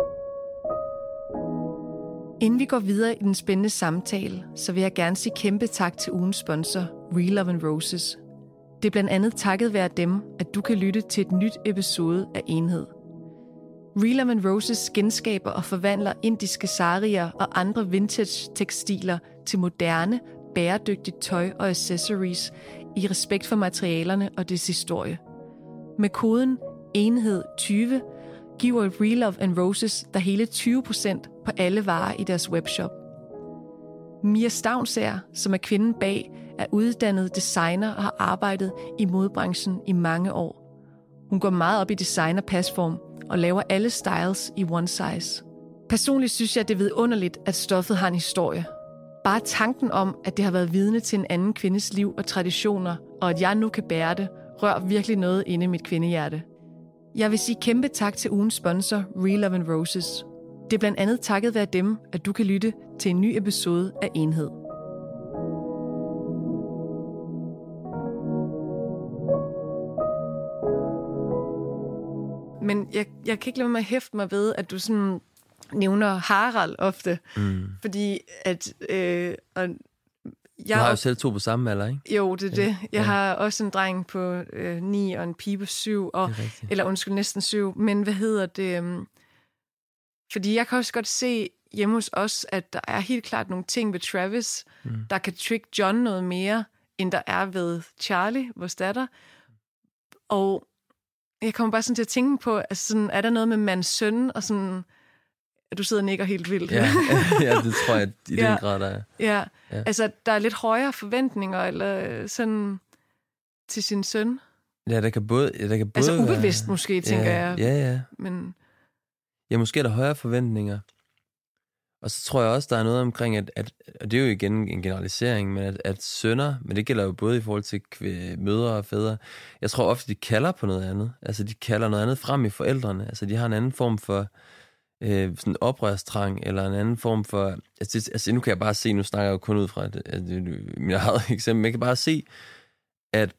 Inden vi går videre i den spændende samtale, så vil jeg gerne sige kæmpe tak til ugens sponsor, Real Love and Roses. Det er blandt andet takket være dem, at du kan lytte til et nyt episode af Enhed. Real Love and Roses genskaber og forvandler indiske sarier og andre vintage-tekstiler til moderne, bæredygtigt tøj og accessories i respekt for materialerne og dets historie. Med koden ENHED20 giver Real Love and Roses der hele 20% på alle varer i deres webshop. Mia Stavnsager, som er kvinden bag, er uddannet designer og har arbejdet i modebranchen i mange år. Hun går meget op i design og pasform og laver alle styles i one size. Personligt synes jeg, det er vidunderligt, at stoffet har en historie. Bare tanken om, at det har været vidne til en anden kvindes liv og traditioner, og at jeg nu kan bære det, rører virkelig noget inde i mit kvindehjerte. Jeg vil sige kæmpe tak til ugens sponsor, Real Love and Roses. Det er blandt andet takket være dem, at du kan lytte til en ny episode af Enhed. Men jeg kan ikke lade mig at hæfte mig ved, at du sådan nævner Harald ofte. Fordi at... Du har jo selv 2 på samme alder, ikke? Jo, det er det. Jeg har også en dreng på 9 og en pige på 7. Eller undskyld, næsten 7. Men hvad hedder det? Fordi jeg kan også godt se hjemme hos os, at der er helt klart nogle ting ved Travis, der kan trick John noget mere, end der er ved Charlie, vores datter. Og jeg kommer bare sådan til at tænke på, altså sådan, er der noget med mands søn, og sådan, at du sidder og nikker helt vildt. Ja, det tror jeg i den grad, der er. Ja, altså der er lidt højere forventninger, eller sådan, til sin søn. Ja, der kan både altså ubevidst måske, tænker jeg. Ja. Men... Ja, måske er der højere forventninger. Og så tror jeg også, der er noget omkring, at og det er jo igen en generalisering, men at sønner, men det gælder jo både i forhold til mødre og fædre, jeg tror ofte, de kalder på noget andet. Altså, de kalder noget andet frem i forældrene. Altså, de har en anden form for sådan oprørstrang, eller en anden form for... Altså, nu kan jeg bare se, nu snakker jeg jo kun ud fra mit eget eksempel, men jeg kan bare se, at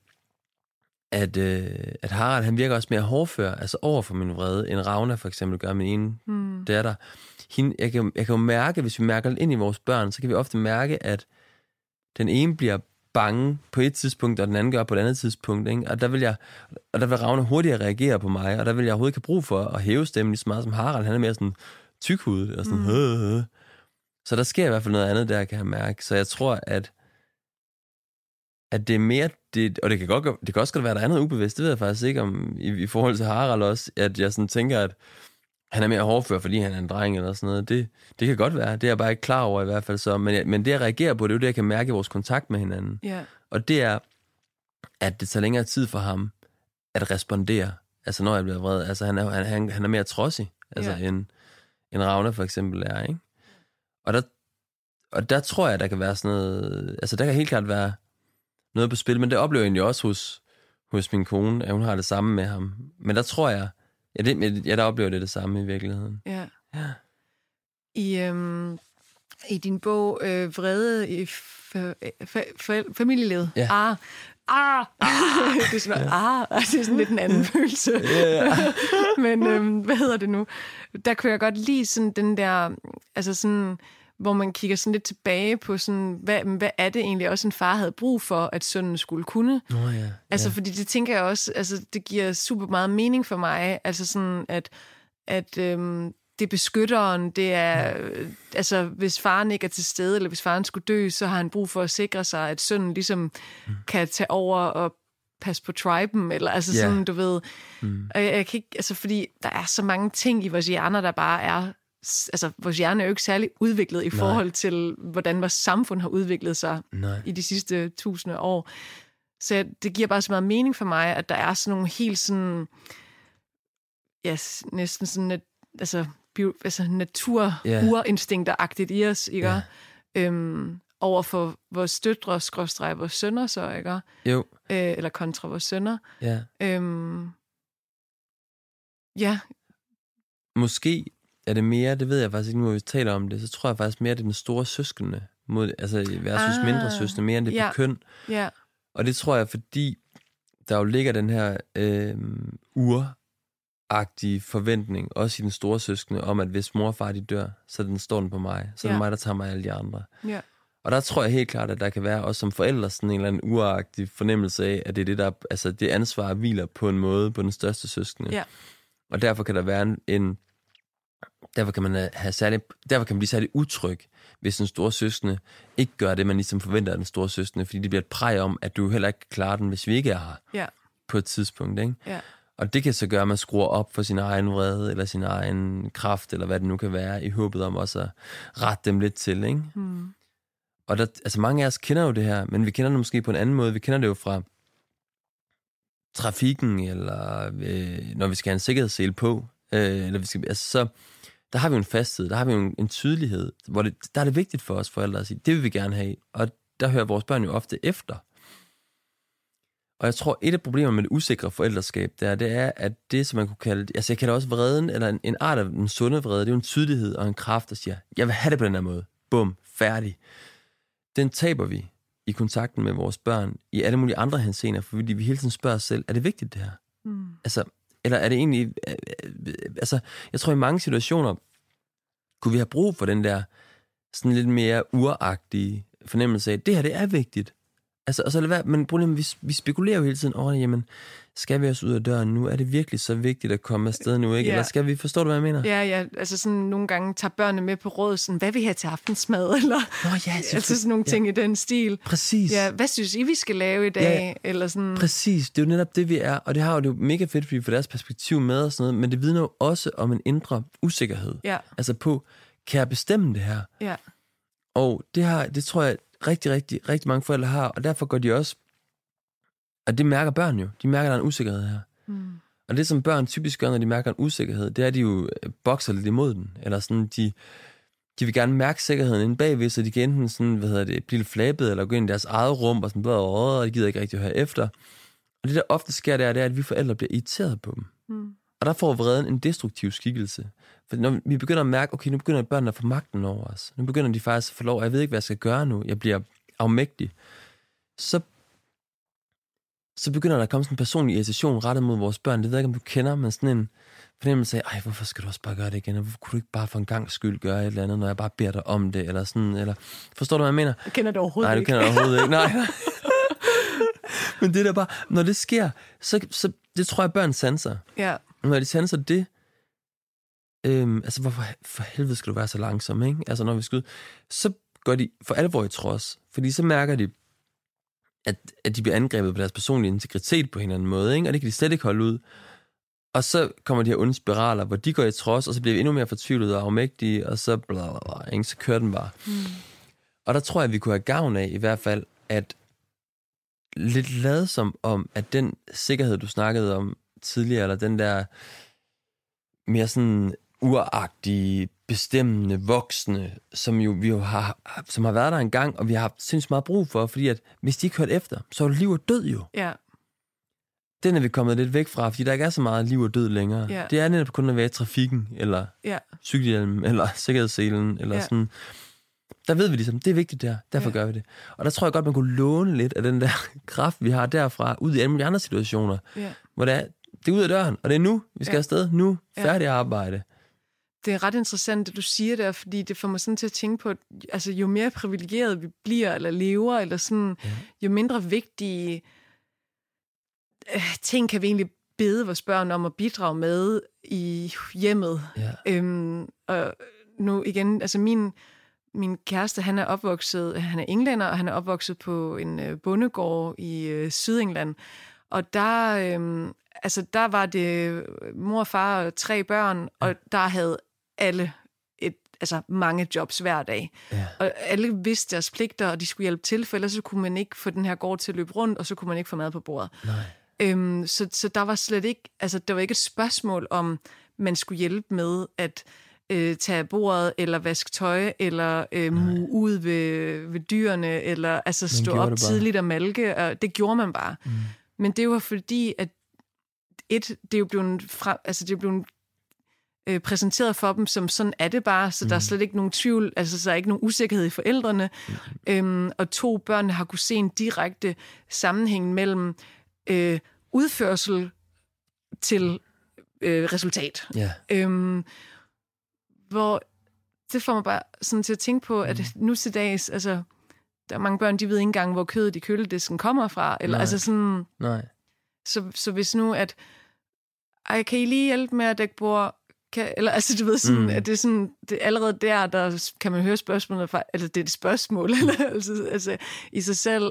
Harald, han virker også mere hårdfør, altså over for min vrede, end Ravna for eksempel gør min ene datter. Jeg kan jo mærke, hvis vi mærker ind i vores børn, så kan vi ofte mærke, at den ene bliver bange på et tidspunkt, og den anden gør på et andet tidspunkt. Ikke? Og der vil Ravna hurtigere reagere på mig, og der vil jeg overhovedet ikke have brug for at hæve stemmen lige så meget som Harald. Han er mere sådan tykhudet, og sådan Så der sker i hvert fald noget andet, der kan jeg mærke. Så jeg tror, at det er mere det, og det kan også godt være, at der er noget ubevidst, det ved jeg faktisk ikke om i forhold til Harald også, at jeg sådan tænker, at han er mere hårdfør, fordi han er en dreng eller sådan noget. Det kan godt være. Det er jeg bare ikke klar over i hvert fald så. Men det, jeg reagerer på, det er jo det, jeg kan mærke i vores kontakt med hinanden. Yeah. Og det er, at det tager længere tid for ham at respondere. Altså når jeg bliver vred. Altså han er mere trodsig, altså end Ravna for eksempel er, ikke? Og der tror jeg, der kan være sådan noget... Altså der kan helt klart være noget på spil, men det oplever jeg egentlig også hos min kone, at hun har det samme med ham. Men der tror jeg... der oplever det samme i virkeligheden. Ja. I din bog Vrede i familielivet. Ja. Det er sådan, det er sådan lidt en anden følelse. Men hvad hedder det nu? Der kunne jeg godt lide sådan den der, altså sådan, hvor man kigger sådan lidt tilbage på sådan, hvad er det egentlig også en far havde brug for, at sønnen skulle kunne? Altså, fordi det tænker jeg også, altså det giver super meget mening for mig, altså sådan, at det det er beskytteren, det er, altså hvis faren ikke er til stede, eller hvis faren skulle dø, så har han brug for at sikre sig, at sønnen ligesom kan tage over og passe på triben, eller altså sådan, du ved. Og jeg kan ikke, altså fordi der er så mange ting i vores hjerner, der bare er, altså vores hjerne er jo ikke særlig udviklet i forhold til, hvordan vores samfund har udviklet sig i de sidste 1000 år. Så det giver bare så meget mening for mig, at der er sådan nogle helt sådan, næsten sådan, altså natur-urinstinkter-agtigt i os, ikke? Over for vores døtre, / vores sønner, så, ikke? Jo. Eller kontra vores sønner. Ja. Ja. Måske er det mere, det ved jeg faktisk ikke, nu hvor vi taler om det, så tror jeg faktisk mere, det er den store søskende, altså versus mindre søskende, mere end det på køn. Ja. Og det tror jeg, fordi der jo ligger den her uragtige forventning, også i den store søskende, om at hvis mor og far de dør, så står den på mig. Så er det mig, der tager mig alle de andre. Ja. Og der tror jeg helt klart, at der kan være også som forældre sådan en eller anden uragtig fornemmelse af, at det er det, der, altså det ansvar hviler på en måde på den største søskende. Ja. Og derfor kan der være derfor kan man blive særlig utryg, hvis en store søskende ikke gør det, man ligesom forventer af den store søskende, fordi det bliver et præg om, at du heller ikke kan klare den, hvis vi ikke er her på et tidspunkt. Ikke? Ja. Og det kan så gøre, at man skruer op for sin egen vrede, eller sin egen kraft, eller hvad det nu kan være, i håbet om også at rette dem lidt til. Ikke? Og der, altså mange af os kender jo det her, men vi kender det måske på en anden måde. Vi kender det jo fra trafikken, eller når vi skal have en sikkerhedssele på, eller vi skal, altså så der har vi jo en fasthed, der har vi jo en tydelighed, hvor der er det vigtigt for os forældre at sige, det vil vi gerne have, og der hører vores børn jo ofte efter. Og jeg tror, et af problemerne med det usikre forældreskab, det er, at det, som man kunne kalde, altså jeg kalder også vreden, eller en art af den sunde vrede, det er jo en tydelighed og en kraft, der siger, jeg vil have det på den her måde, bum, færdig. Den taber vi i kontakten med vores børn, i alle mulige andre henseender, fordi vi hele tiden spørger os selv, er det vigtigt det her? Altså, eller er det egentlig, altså, jeg tror i mange situationer, kunne vi have brug for den der, sådan lidt mere uragtige fornemmelse af, det her, det er vigtigt. Altså, og så er det værd, men problemet, vi spekulerer jo hele tiden over, jamen, skal vi os ud af døren nu? Er det virkelig så vigtigt at komme afsted nu, ikke? Eller skal vi, forstår du, hvad jeg mener? Ja, altså sådan nogle gange tager børnene med på råd, sådan, hvad vil I have til aftensmad? Eller, altså sådan nogle ting i den stil. Præcis. Ja, hvad synes I, vi skal lave i dag? Eller sådan. Præcis, det er jo netop det, vi er, og det har jo det jo mega fedt, fordi vi får deres perspektiv med og sådan noget, men det vidner jo også om en indre usikkerhed. Ja. Altså på, kan jeg bestemme det her? Ja. Og det tror jeg, rigtig mange forældre har, og derfor går de også, og det mærker børn jo, de mærker, at der er en usikkerhed her. Og det, som børn typisk gør, når de mærker en usikkerhed, det er, at de jo bokser lidt imod den, eller sådan, de vil gerne mærke sikkerheden inde bagved, så de kan enten sådan, blive lidt flabet, eller gå ind i deres eget rum, og sådan, og de gider ikke rigtig at høre efter. Og det, der ofte sker, det er, at vi forældre bliver irriteret på dem. Og der får vreden en destruktiv skikkelse. For når vi begynder at mærke, okay, nu begynder børnene at få magten over os. Nu begynder de faktisk at få lov, jeg ved ikke, hvad jeg skal gøre nu. Jeg bliver afmægtig. Så begynder der at komme sådan en personlig irritation rettet mod vores børn. Det ved jeg ikke, om du kender, men sådan en fornemmelse af, hvorfor skal du også bare gøre det igen? Hvorfor kunne du ikke bare for en gang skyld gøre et eller andet, når jeg bare beder dig om det? Eller sådan, eller forstår du, hvad jeg mener? Jeg kender det overhovedet ikke. Nej, du kender det overhovedet ikke. Nej. Men det der bare, når det sker, så det tror jeg, børn sanser. Ja. Når de sanser det, altså hvorfor for helvede skal du være så langsom, ikke? Altså når vi skal ud, så går de for alvor i trods, fordi så mærker de, at de bliver angrebet på deres personlige integritet på en eller anden måde, ikke? Og det kan de slet ikke holde ud. Og så kommer de her onde spiraler, hvor de går i trods, og så bliver vi endnu mere fortvivlede og afmægtige, og så blablabla, ikke? Så kører den bare. Og der tror jeg, at vi kunne have gavn af, i hvert fald, at lidt lade som om, at den sikkerhed, du snakkede om tidligere, eller den der mere sådan uragtige, bestemmende, voksne, som har været der engang, og vi har haft sindssygt meget brug for, fordi at hvis de ikke hørte efter, så er det liv og død jo. Ja. Den er vi kommet lidt væk fra, fordi der ikke er så meget liv og død længere. Ja. Det er netop kun at være i trafikken, eller cykelhjelmen, eller sikkerhedsselen, eller sådan. Der ved vi ligesom, det er vigtigt der, derfor gør vi det. Og der tror jeg godt, man kunne låne lidt af den der kraft, vi har derfra, ud i alle mulige andre situationer, hvor det er ud af døren, og det er nu, vi skal afsted, nu, færdig arbejde. Det er ret interessant, det du siger der, fordi det får mig sådan til at tænke på, at altså, jo mere privilegeret vi bliver, eller lever, eller sådan, jo mindre vigtige ting kan vi egentlig bede vores børn om at bidrage med i hjemmet. Ja. Og nu igen, altså min kæreste, han er englænder, og han er opvokset på en bondegård i Sydengland. Og der var det mor, far og 3 børn, og der havde alle mange jobs hver dag. Ja. Og alle vidste deres pligter, og de skulle hjælpe til, for ellers så kunne man ikke få den her gård til at løbe rundt, og så kunne man ikke få mad på bordet. Nej. Så der var slet ikke, der var ikke et spørgsmål om, man skulle hjælpe med at tage bordet, eller vaske tøj, eller muge ud ved dyrene, eller stå op tidligt og malke, og det gjorde man bare. Men det var fordi, at det er jo blevet præsenteret for dem som sådan er det bare, så der er slet ikke nogen tvivl, så er ikke nogen usikkerhed i forældrene. Og 2, børnene har kunne se en direkte sammenhæng mellem udførsel til resultat. Yeah. Hvor det får mig bare sådan til at tænke på, at nu til dags, der er mange børn, de ved ikke engang, hvor kødet i køledisken kommer fra, eller Nej. Så hvis nu, at kan I lige hjælpe med at dække bord? Eller du ved sådan, at det er sådan, det allerede der kan man høre spørgsmålet fra, eller det er et spørgsmål, eller, i sig selv,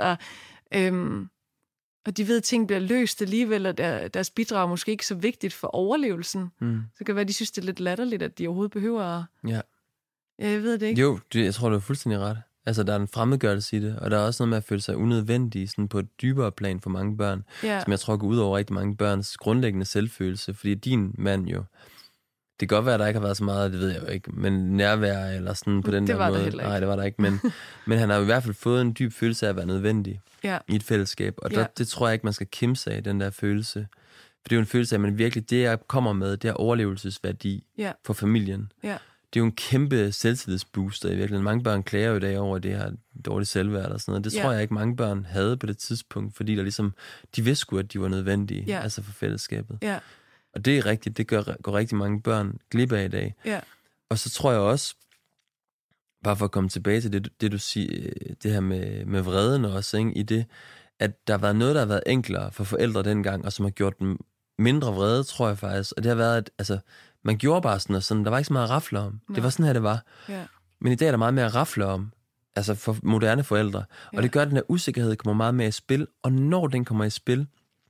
og de ved, at ting bliver løst alligevel, og deres bidrag er måske ikke så vigtigt for overlevelsen. Så kan det være, at de synes, det er lidt latterligt, at de overhovedet behøver at... Ja. Jeg ved det ikke. Jo, jeg tror, du er fuldstændig ret. Der er en fremmedgørelse i det, og der er også noget med at føle sig unødvendig sådan på et dybere plan for mange børn, som jeg tror går ud over rigtig mange børns grundlæggende selvfølelse, fordi din mand jo, det kan godt være, at der ikke har været så meget, det ved jeg jo ikke, men nærvær eller sådan på den der måde. Nej, det var der ikke, men han har jo i hvert fald fået en dyb følelse af at være nødvendig i et fællesskab, og det tror jeg ikke, man skal kimse af, den der følelse. For det er jo en følelse af, at man virkelig, det jeg kommer med, det er overlevelsesværdi for familien. Ja. Det er jo en kæmpe selvtillidsbooster i virkeligheden. Mange børn klager jo i dag over det her dårlige selvværd og sådan noget. Det tror jeg ikke, mange børn havde på det tidspunkt, fordi der ligesom, de vidste sgu, at de var nødvendige, for fællesskabet. Ja. Og det er rigtigt, det går rigtig mange børn glip af i dag. Ja. Og så tror jeg også, bare for at komme tilbage til det du siger, det her med vreden også, ikke, i det, at der har været noget, der har været enklere for forældre dengang, og som har gjort dem mindre vrede, tror jeg faktisk. Og det har været, at man gjorde bare sådan og sådan. Der var ikke så meget at rafle om. Nej. Det var sådan her, det var. Ja. Men i dag er der meget mere at rafle om, for moderne forældre. Og det gør, at den her usikkerhed kommer meget mere i spil. Og når den kommer i spil,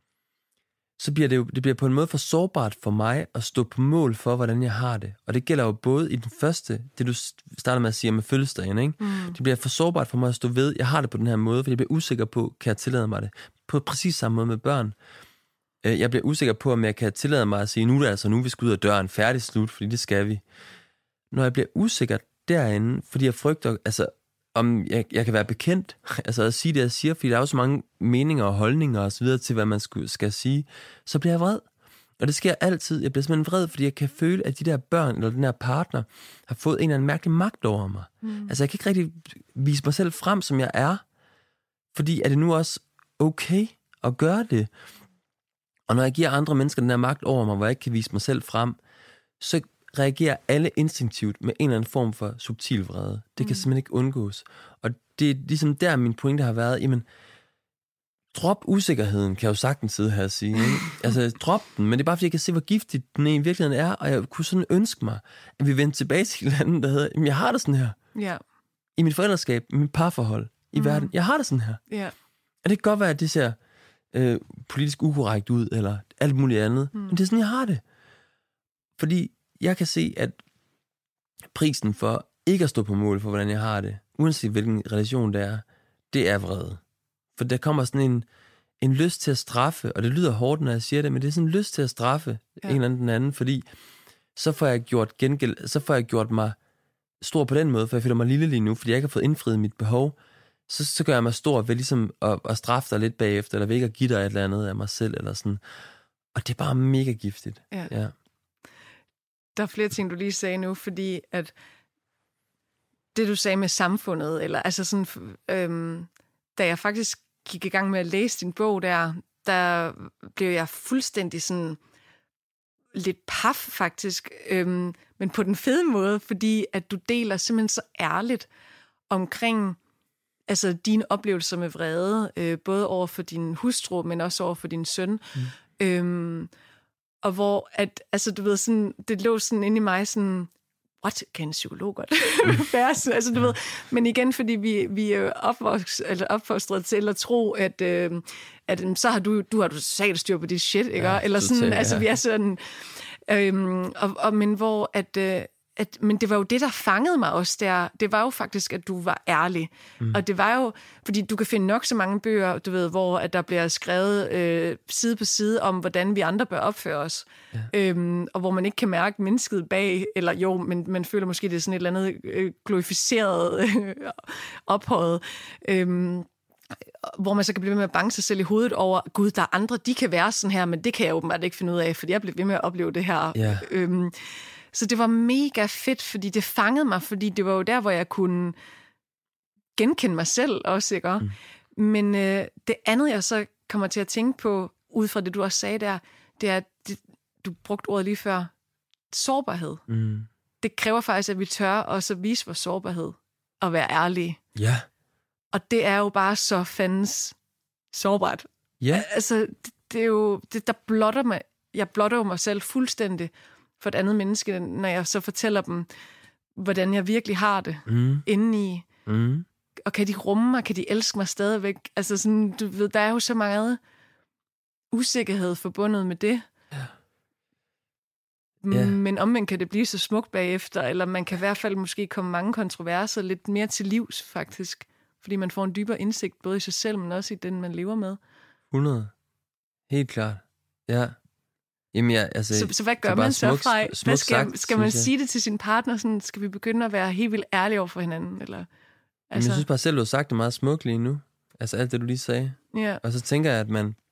så bliver det bliver på en måde for sårbart for mig at stå på mål for, hvordan jeg har det. Og det gælder jo både i den første, det du starter med at sige med fødselsdagen, ikke? Det bliver for sårbart for mig at stå ved, jeg har det på den her måde, for jeg bliver usikker på, kan jeg tillade mig det? På præcis samme måde med børn. Jeg bliver usikker på, om jeg kan tillade mig at sige, nu er det nu vi skal ud af døren, færdig slut, fordi det skal vi. Når jeg bliver usikker derinde, fordi jeg frygter, om jeg kan være bekendt, at sige det, jeg siger, fordi der er jo så mange meninger og holdninger og så videre til, hvad man skal sige, så bliver jeg vred. Og det sker altid. Jeg bliver simpelthen vred, fordi jeg kan føle, at de der børn, eller den her partner, har fået en eller anden mærkelig magt over mig. Jeg kan ikke rigtig vise mig selv frem, som jeg er, fordi er det nu også okay at gøre det? Og når jeg giver andre mennesker den her magt over mig, hvor jeg ikke kan vise mig selv frem, så reagerer alle instinktivt med en eller anden form for subtil vrede. Det kan simpelthen ikke undgås. Og det er ligesom der, min pointe har været, jamen, drop usikkerheden, kan jeg jo sagtens sidde her og sige. Ikke? Drop den, men det er bare, fordi jeg kan se, hvor giftigt den i virkeligheden er, og jeg kunne sådan ønske mig, at vi vendte tilbage til et andet, der hedder, jamen, jeg har det sådan her. Ja. I mit forældreskab, i mit parforhold, i verden. Jeg har det sådan her. Ja. Og det kan godt være, at det ser politisk ukorrekt ud, eller alt muligt andet. Men det er sådan, jeg har det. Fordi jeg kan se, at prisen for ikke at stå på mål for, hvordan jeg har det, uanset hvilken relation det er vrede. For der kommer sådan en lyst til at straffe, og det lyder hårdt, når jeg siger det, men det er sådan en lyst til at straffe en eller anden den anden, fordi så får jeg gjort mig stor på den måde, for jeg føler mig lille lige nu, fordi jeg ikke har fået indfriet mit behov. Så gør jeg mig stor ved ligesom at straffe dig lidt bagefter, eller ved ikke at give dig et eller andet af mig selv, eller sådan. Og det er bare mega giftigt. Ja. Der er flere ting, du lige sagde nu, fordi at det, du sagde med samfundet, eller da jeg faktisk gik i gang med at læse din bog der blev jeg fuldstændig sådan lidt paf faktisk, men på den fede måde, fordi at du deler simpelthen så ærligt omkring dine oplevelser med vrede, både over for din hustru, men også over for din søn. Og hvor, at, altså, du ved, sådan, det lå sådan inde i mig sådan, what, kan en psykolog godt? Altså, du ved, men igen, fordi vi er opfostret til at tro, at så har du har totalt styr på dit shit, ikke? Ja, eller sådan, totalt, altså, vi er sådan, men hvor, men det var jo det, der fangede mig også der. Det var jo faktisk, at du var ærlig. Og det var jo, fordi du kan finde nok så mange bøger, du ved, hvor at der bliver skrevet side på side om, hvordan vi andre bør opføre os. Ja. Og hvor man ikke kan mærke mennesket bag, eller jo, men man føler måske, det er sådan et eller andet glorificeret ophøjet. Hvor man så kan blive ved med at banke sig selv i hovedet over, gud, der er andre, de kan være sådan her, men det kan jeg åbenbart ikke finde ud af, fordi jeg blev ved med at opleve det her. Ja. Så det var mega fedt, fordi det fangede mig, fordi det var jo der, hvor jeg kunne genkende mig selv også, ikke? Men det andet, jeg så kommer til at tænke på, ud fra det, du også sagde der, det er, du brugte ordet lige før, sårbarhed. Det kræver faktisk, at vi tør også at vise vores sårbarhed og være ærlige. Ja. Og det er jo bare så fandens sårbart. Ja. Altså, det er jo, der blotter mig, jeg blotter jo mig selv fuldstændig for et andet menneske, når jeg så fortæller dem, hvordan jeg virkelig har det indeni. Og kan de rumme mig? Kan de elske mig stadigvæk? Altså sådan, du ved, der er jo så meget usikkerhed forbundet med det. Ja. Men omvendt kan det blive så smukt bagefter, eller man kan i hvert fald måske komme mange kontroverser lidt mere til livs, faktisk. Fordi man får en dybere indsigt, både i sig selv, men også i den, man lever med. 100. Helt klart. Ja. Jamen, ja, altså, så hvad gør man så fra? Skal man sige det til sin partner? Sådan, skal vi begynde at være helt vildt ærlige over for hinanden? Eller, altså? Jamen, jeg synes bare selv, du har sagt det meget smukt lige nu. Altså alt det, du lige sagde. Ja. Og så tænker jeg, at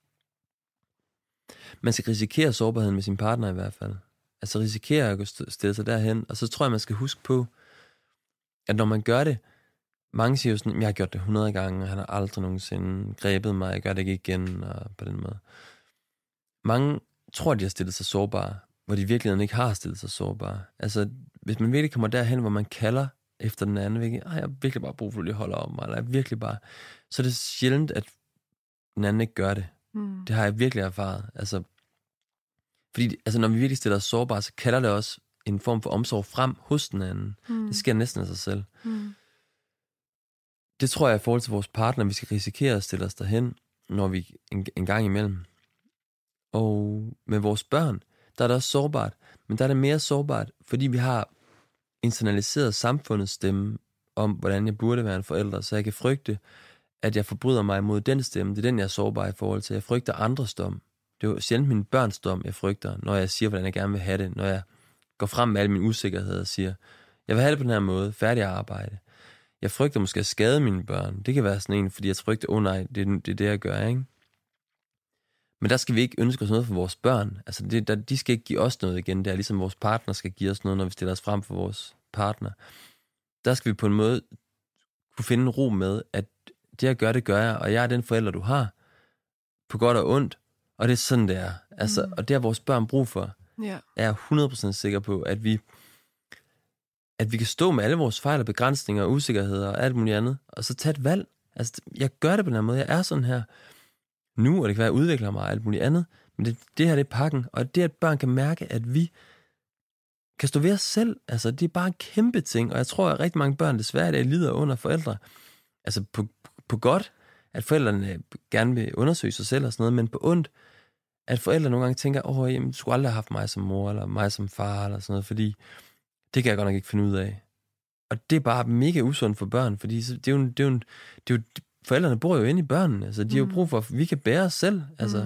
man skal risikere sårbarheden med sin partner i hvert fald. Altså risikere at stille sig derhen. Og så tror jeg, man skal huske på, at når man gør det, mange siger jo sådan, jeg har gjort det 100 gange, og han har aldrig nogensinde grebet mig, jeg gør det ikke igen, og på den måde. Mange tror, de har stillet sig sårbare, hvor de i virkeligheden ikke har stillet sig sårbare. Altså, hvis man virkelig kommer derhen, hvor man kalder efter den anden, jeg har virkelig bare brug for, at de holder om mig, eller jeg virkelig bare, så er det sjældent, at den anden ikke gør det. Det har jeg virkelig erfaret. Altså, fordi når vi virkelig stiller os sårbare, så kalder det også en form for omsorg frem hos den anden. Det sker næsten af sig selv. Det tror jeg i forhold til vores partner, vi skal risikere at stille os derhen, når vi en gang imellem. Og med vores børn, der er det også sårbart, men der er det mere sårbart, fordi vi har internaliseret samfundets stemme om, hvordan jeg burde være en forælder, så jeg kan frygte, at jeg forbryder mig mod den stemme. Det er den, jeg er sårbar i forhold til. Jeg frygter andres dom. Det er jo sjældent min børns dom, jeg frygter, når jeg siger, hvordan jeg gerne vil have det, når jeg går frem med al min usikkerhed og siger, jeg vil have det på den her måde, færdig arbejde. Jeg frygter måske at skade mine børn. Det kan være sådan en, fordi jeg frygter, nej, det er det, jeg gør, ikke? Men der skal vi ikke ønske os noget for vores børn. Altså, de skal ikke give os noget igen. Det er ligesom vores partner skal give os noget, når vi stiller os frem for vores partner. Der skal vi på en måde kunne finde en ro med, at det jeg gør, det gør jeg, og jeg er den forælder, du har, på godt og ondt, og det er sådan, det er. Altså, og det har vores børn brug for. Ja. Jeg er 100% sikker på, at vi kan stå med alle vores fejl og begrænsninger og usikkerheder og alt muligt andet, og så tage et valg. Altså, jeg gør det på den her måde. Jeg er sådan her nu, og det kan være, at jeg udvikler mig og alt muligt andet, men det her, det er pakken, og det, at børn kan mærke, at vi kan stå ved os selv, altså, det er bare en kæmpe ting, og jeg tror, at rigtig mange børn desværre der lider under forældre. Altså, på godt, at forældrene gerne vil undersøge sig selv og sådan noget, men på ondt, at forældre nogle gange tænker, jamen, du skulle aldrig have haft mig som mor, eller mig som far, eller sådan noget, fordi det kan jeg godt nok ikke finde ud af. Og det er bare mega usundt for børn, fordi det er jo forældrene bor jo inde i børnene, altså de har jo brug for, at vi kan bære os selv. Altså.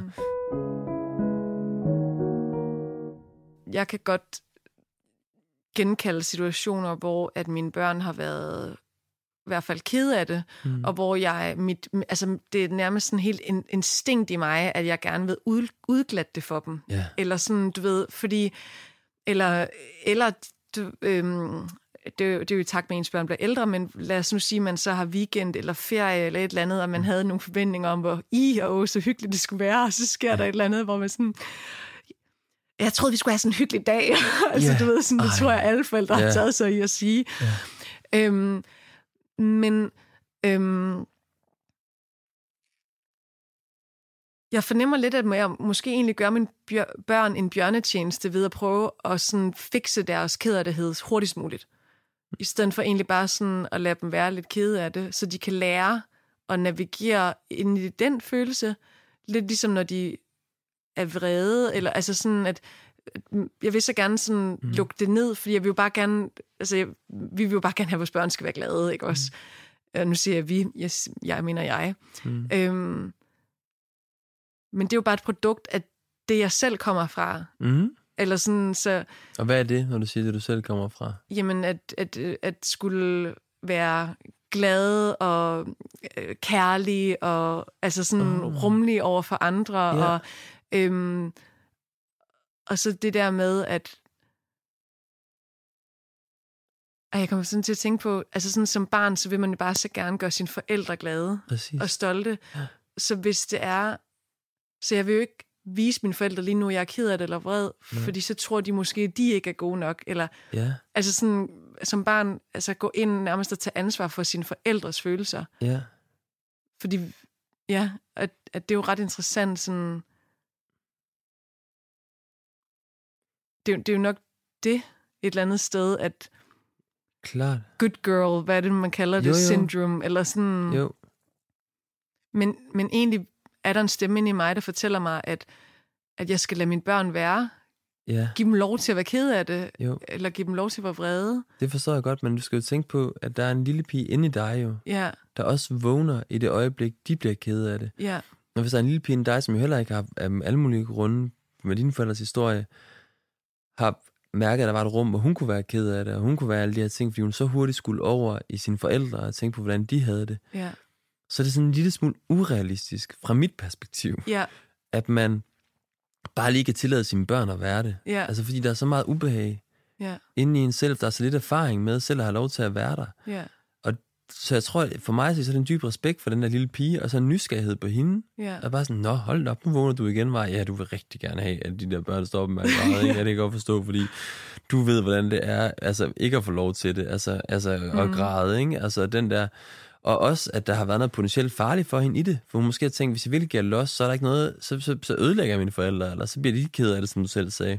Jeg kan godt genkalde situationer, hvor at mine børn har været i hvert fald kede af det, og hvor det er nærmest sådan helt instinkt i mig, at jeg gerne vil udglatte det for dem. Yeah. Eller sådan, du ved, fordi eller det er jo i takt med, at ens børn bliver ældre, men lad os nu sige, at man så har weekend eller ferie eller et eller andet, og man havde nogle forventninger om, hvor så hyggeligt det skulle være, og så sker der et eller andet, hvor man sådan, jeg troede, vi skulle have sådan en hyggelig dag. Altså, du ved, sådan, det tror jeg, alle forældre har taget sig i at sige. Men Jeg fornemmer lidt, at jeg måske egentlig gør mine børn en bjørnetjeneste ved at prøve at sådan fikse deres kederlighed hurtigst muligt. I stedet for egentlig bare sådan at lade dem være lidt kede af det, så de kan lære at navigere ind i den følelse. Lidt ligesom når de er vrede, eller altså sådan, at jeg vil så gerne sådan lukke det ned, fordi jeg vil jo bare gerne, altså vi vil jo bare gerne have, at vores børn skal være glade, ikke også? Nu siger jeg vi, jeg mener jeg. Men det er jo bare et produkt af det, jeg selv kommer fra. Eller sådan, så... Og hvad er det, når du siger, det du selv kommer fra? Jamen, at skulle være glad og kærlig og altså sådan rummelig over for andre. Og så det der med, at jeg kommer sådan til at tænke på, altså sådan som barn, så vil man jo bare så gerne gøre sine forældre glade. Præcis. Og stolte. Ja. Så hvis det er... Så jeg vil jo ikke vise mine forældre lige nu, jeg er ked af det eller vred, fordi så tror de måske, de ikke er gode nok. Eller, altså sådan, som barn, altså gå ind nærmest og tage ansvar for sine forældres følelser. Ja. Fordi, at det er jo ret interessant, sådan... Det er jo nok det, et eller andet sted, at... Klart. Good girl, hvad er det, man kalder det? Syndrome, eller sådan... Jo. Men egentlig er der en stemme inde i mig, der fortæller mig, at jeg skal lade mine børn være. Ja. Give dem lov til at være kede af det, eller give dem lov til at være vrede. Det forstår jeg godt, men du skal jo tænke på, at der er en lille pige inde i dig jo, der også vågner i det øjeblik, de bliver kede af det. Ja. Og hvis der er en lille pige inde i dig, som jo heller ikke har af alle mulige grunde med dine forældres historie, har mærket, at der var et rum, hvor hun kunne være ked af det, og hun kunne være alle de her ting, fordi hun så hurtigt skulle over i sine forældre og tænke på, hvordan de havde det. Ja. Så er det sådan en lille smule urealistisk, fra mit perspektiv, at man bare lige kan tillade sine børn at være det. Ja. Altså fordi der er så meget ubehag inde i en selv, der er så lidt erfaring med selv at have lov til at være der. Ja. Og så jeg tror, for mig så er det en dyb respekt for den der lille pige, og så en nysgerrighed på hende. Ja. Og bare sådan, nå, hold op, nu vågner du igen, var. Ja, du vil rigtig gerne have, at de der børn står op med meget, ikke? Jeg kan godt forstå, fordi du ved, hvordan det er, altså ikke at få lov til det, altså at græde, ikke? Altså den der, og også, at der har været noget potentielt farligt for hende i det, for hun måske har tænkt, hvis jeg virkelig giver los, så er der ikke noget, så ødelægger jeg mine forældre, eller så bliver de ked af det, som du selv sagde.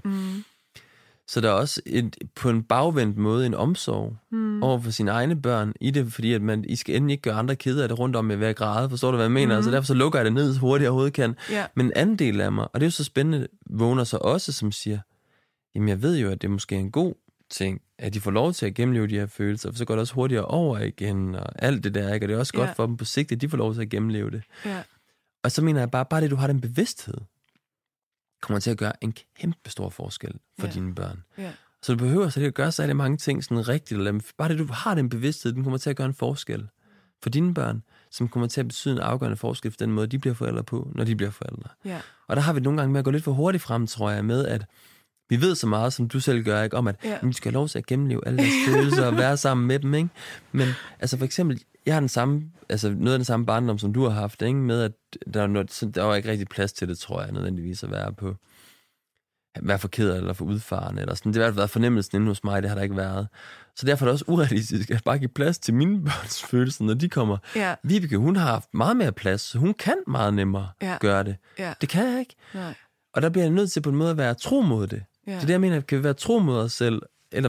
Så der er også på en bagvendt måde en omsorg over for sine egne børn i det, fordi at I skal endelig ikke gøre andre kede af det rundt om med at være græde. Forstår du, hvad jeg mener? Altså derfor så lukker jeg det ned så hurtigt jeg overhovedet kan. Ja. Men en anden del af mig, og det er jo så spændende, vågner så også, som siger, jamen jeg ved jo, at det måske er en god ting, at de får lov til at gennemleve de her følelser, for så går det også hurtigere over igen, og alt det der, ikke? Og det er også godt for dem på sigt, at de får lov til at gennemleve det. Ja. Og så mener jeg bare det, du har den bevidsthed, kommer til at gøre en kæmpe stor forskel for dine børn. Ja. Så du behøver så det at gøre særlig mange ting sådan rigtigt, eller bare det, du har den bevidsthed, den kommer til at gøre en forskel for dine børn, som kommer til at betyde en afgørende forskel for den måde, de bliver forældre på, når de bliver forældre. Ja. Og der har vi nogle gange med at gå lidt for hurtigt frem, tror jeg, med at vi ved så meget, som du selv gør, ikke, om at vi skal have lov til at gennemleve alle deres følelser og være sammen med dem, ikke? Men altså for eksempel, jeg har den samme, altså noget af den samme barndom, som du har haft, ikke? Med at der var ikke rigtig plads til det, tror jeg, nødvendigvis at være for ked eller for udfarende, eller sådan. Det har været fornemmelsen inde hos mig, det har der ikke været. Så derfor er det også urealistisk at bare give plads til mine børns følelser, når de kommer. Ja. Vibeke, hun har haft meget mere plads, så hun kan meget nemmere gøre det. Ja. Det kan jeg ikke. Nej. Og der bliver jeg nødt til på en måde at være tro mod det. Ja. Så det jeg mener, kan vi være tro mod os selv, eller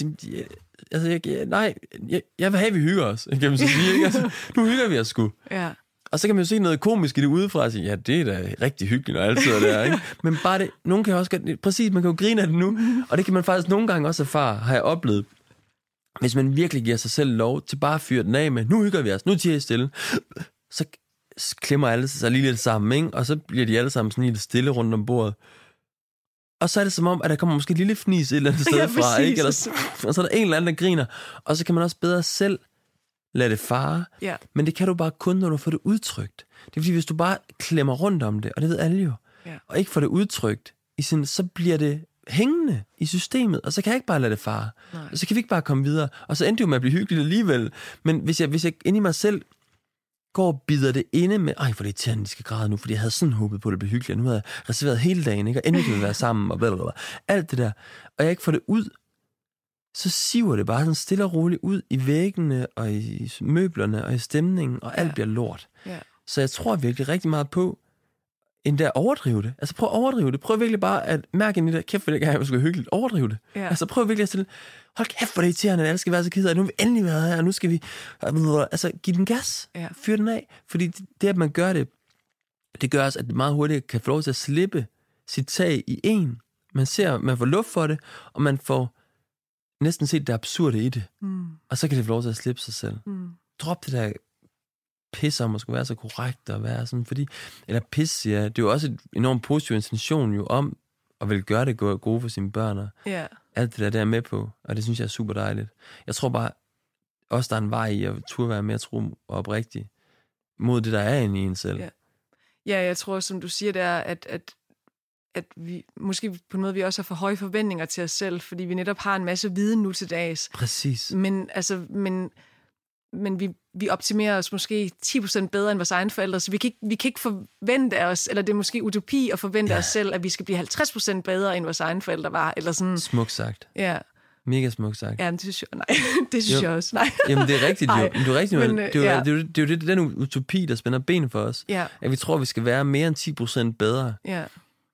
jeg vil have, at vi hygger os, kan man så sige, ikke? Altså, nu hygger vi os sgu. Ja. Og så kan man jo se noget komisk i det udefra, og sige, ja, det er da rigtig hyggeligt, når alt sidder der, ikke? Men bare det, nogen kan også, præcis, man kan jo grine af det nu, og det kan man faktisk nogle gange også erfare, har jeg oplevet, hvis man virkelig giver sig selv lov til bare at fyre den af med, nu hygger vi os, nu tiger jeg stille, så klemmer alle sig lige lidt sammen, ikke? Og så bliver de alle sammen sådan lidt stille rundt om bordet. Og så er det som om, at der kommer måske et lille fnis et eller andet sted fra, ikke? Eller, og så er der en eller anden, der griner, og så kan man også bedre selv lad det fare, men det kan du bare kun, når du får det udtrykt. Det er fordi, hvis du bare klemmer rundt om det, og det ved alle jo, og ikke får det udtrykt, så bliver det hængende i systemet, og så kan jeg ikke bare lade det fare. Og så kan vi ikke bare komme videre, og så endte det jo med at blive hyggeligt alligevel. Men hvis jeg inde i mig selv går og bider det inde med, ej, for det er irriterende, de skal græde nu, fordi jeg havde sådan håbet på, at det blev hyggeligt, og nu havde jeg reserveret hele dagen, ikke? Og endelig kan vi være sammen, og blablabla. Alt det der. Og jeg ikke får det ud, så siver det bare sådan stille og roligt ud i væggene, og i møblerne, og i stemningen, og alt bliver lort. Ja. Så jeg tror virkelig rigtig meget på, end der at overdrive det. Altså prøv at overdrive det. Prøv virkelig bare at mærke ind i det. Kæft, hvor det ikke er, at hyggeligt. Overdrive det. Ja. Altså prøv virkelig at stille, hold kæft, hvor det er irriterende, at alle skal være så ked af. Nu har vi endelig været her, og nu skal vi... Altså, giv den gas. Ja. Fyr den af. Fordi det, at man gør det, det gør også, at det meget hurtigt kan få lov til at slippe sit tag i en. Man får luft for det, og man får næsten set det absurde i det. Og så kan det få lov til at slippe sig selv. Drop det der pis om at skulle være så korrekt og være sådan, fordi, eller pis, siger det er jo også et enormt positiv intention jo om at vil gøre det gode for sine børn og alt det der er med på, og det synes jeg er super dejligt. Jeg tror bare, også der er en vej i at turde være mere tro og oprigtig mod det, der er inde i en selv. Ja, jeg tror, som du siger, det er, at vi måske på en måde, vi også har for høje forventninger til os selv, fordi vi netop har en masse viden nu til dags. Præcis. Men vi optimerer os måske 10% bedre end vores egne forældre, så vi kan ikke forvente os, eller det er måske utopi at forvente os selv, at vi skal blive 50% bedre end vores egne forældre var, eller sådan. Smukt sagt. Ja. Mega smukt sagt. Ja, det synes jeg også. Nej. Jamen, det er rigtigt jo. Det er rigtigt, men, det er jo den utopi, der spænder ben for os. Ja. At vi tror, vi skal være mere end 10% bedre. Ja.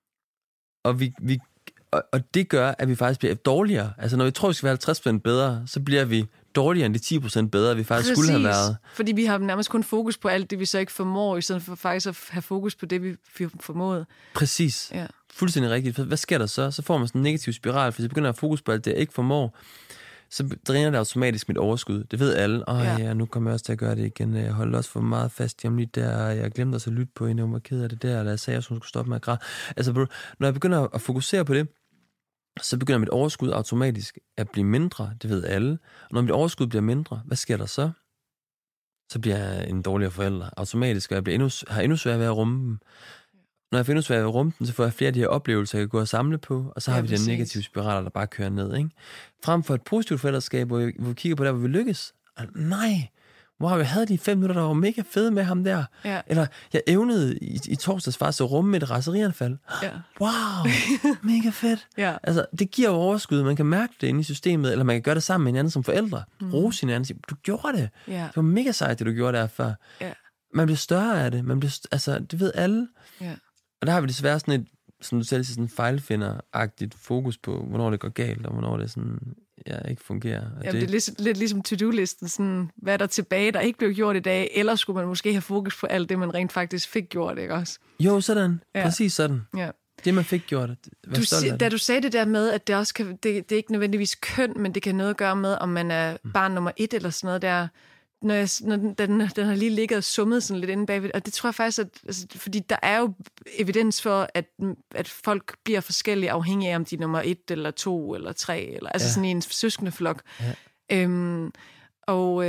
Og det gør, at vi faktisk bliver dårligere. Altså, når vi tror, vi skal være 50% bedre, så bliver vi dårligere end de 10% bedre, vi faktisk skulle have været. Fordi vi har nærmest kun fokus på alt det, vi så ikke formår, i stedet for faktisk at have fokus på det, vi formåede. Præcis. Ja. Fuldstændig rigtigt. Hvad sker der så? Så får man sådan en negativ spiral, for hvis jeg begynder at have fokus på alt det, jeg ikke formår, så dræner det automatisk mit overskud. Det ved alle. Ja, nu kommer jeg også til at gøre det igen. Jeg holdt også for meget fast hjemme lige der, jeg glemte også at lytte på hende, hun var ked af det der, eller jeg sagde, at hun skulle stoppe med at græde. Altså, når jeg begynder at fokusere på det, så begynder mit overskud automatisk at blive mindre, det ved alle. Og når mit overskud bliver mindre, hvad sker der så? Så bliver jeg en dårligere forælder automatisk, og jeg har endnu sværere ved at rumme dem. Når jeg får endnu sværere ved at rumme dem, så får jeg flere af de her oplevelser, jeg kan gå og samle på, og så har vi den negative spiral, der bare kører ned. Ikke? Frem for et positivt forældreskab, hvor vi kigger på der, hvor vi lykkes. Nej, wow, jeg havde de 5 minutter, der var mega fede med ham der. Ja. Eller jeg evnede i torsdags faktisk at rumme et raserianfald. Ja. Wow, mega fedt. Ja. Altså, det giver jo overskud. Man kan mærke det inde i systemet, eller man kan gøre det sammen med hinanden som forældre. Rose hinanden og sige, du gjorde det. Ja. Det var mega sejt, det du gjorde der før. Ja. Man bliver større af det. Altså, det ved alle. Ja. Og der har vi desværre sådan et, som du selv siger, sådan fejlfinder-agtigt fokus på, hvornår det går galt, og hvornår det sådan, ikke fungerer. Ja, det er lidt ligesom to-do-listen, sådan, hvad er der tilbage, der ikke blev gjort i dag, eller skulle man måske have fokus på alt det, man rent faktisk fik gjort, ikke også? Jo, sådan. Ja. Præcis sådan. Ja. Det, man fik gjort. Da du sagde det der med, at det også kan, det er ikke nødvendigvis køn, men det kan noget at gøre med, om man er barn nummer 1 eller sådan noget der. Når den har lige ligget og summet sådan lidt inde bagved, og det tror jeg faktisk, fordi der er jo evidens for, at folk bliver forskellige afhængige af, om de er nummer 1 eller 2 eller 3, eller altså sådan i en søskendeflok. Ja. Og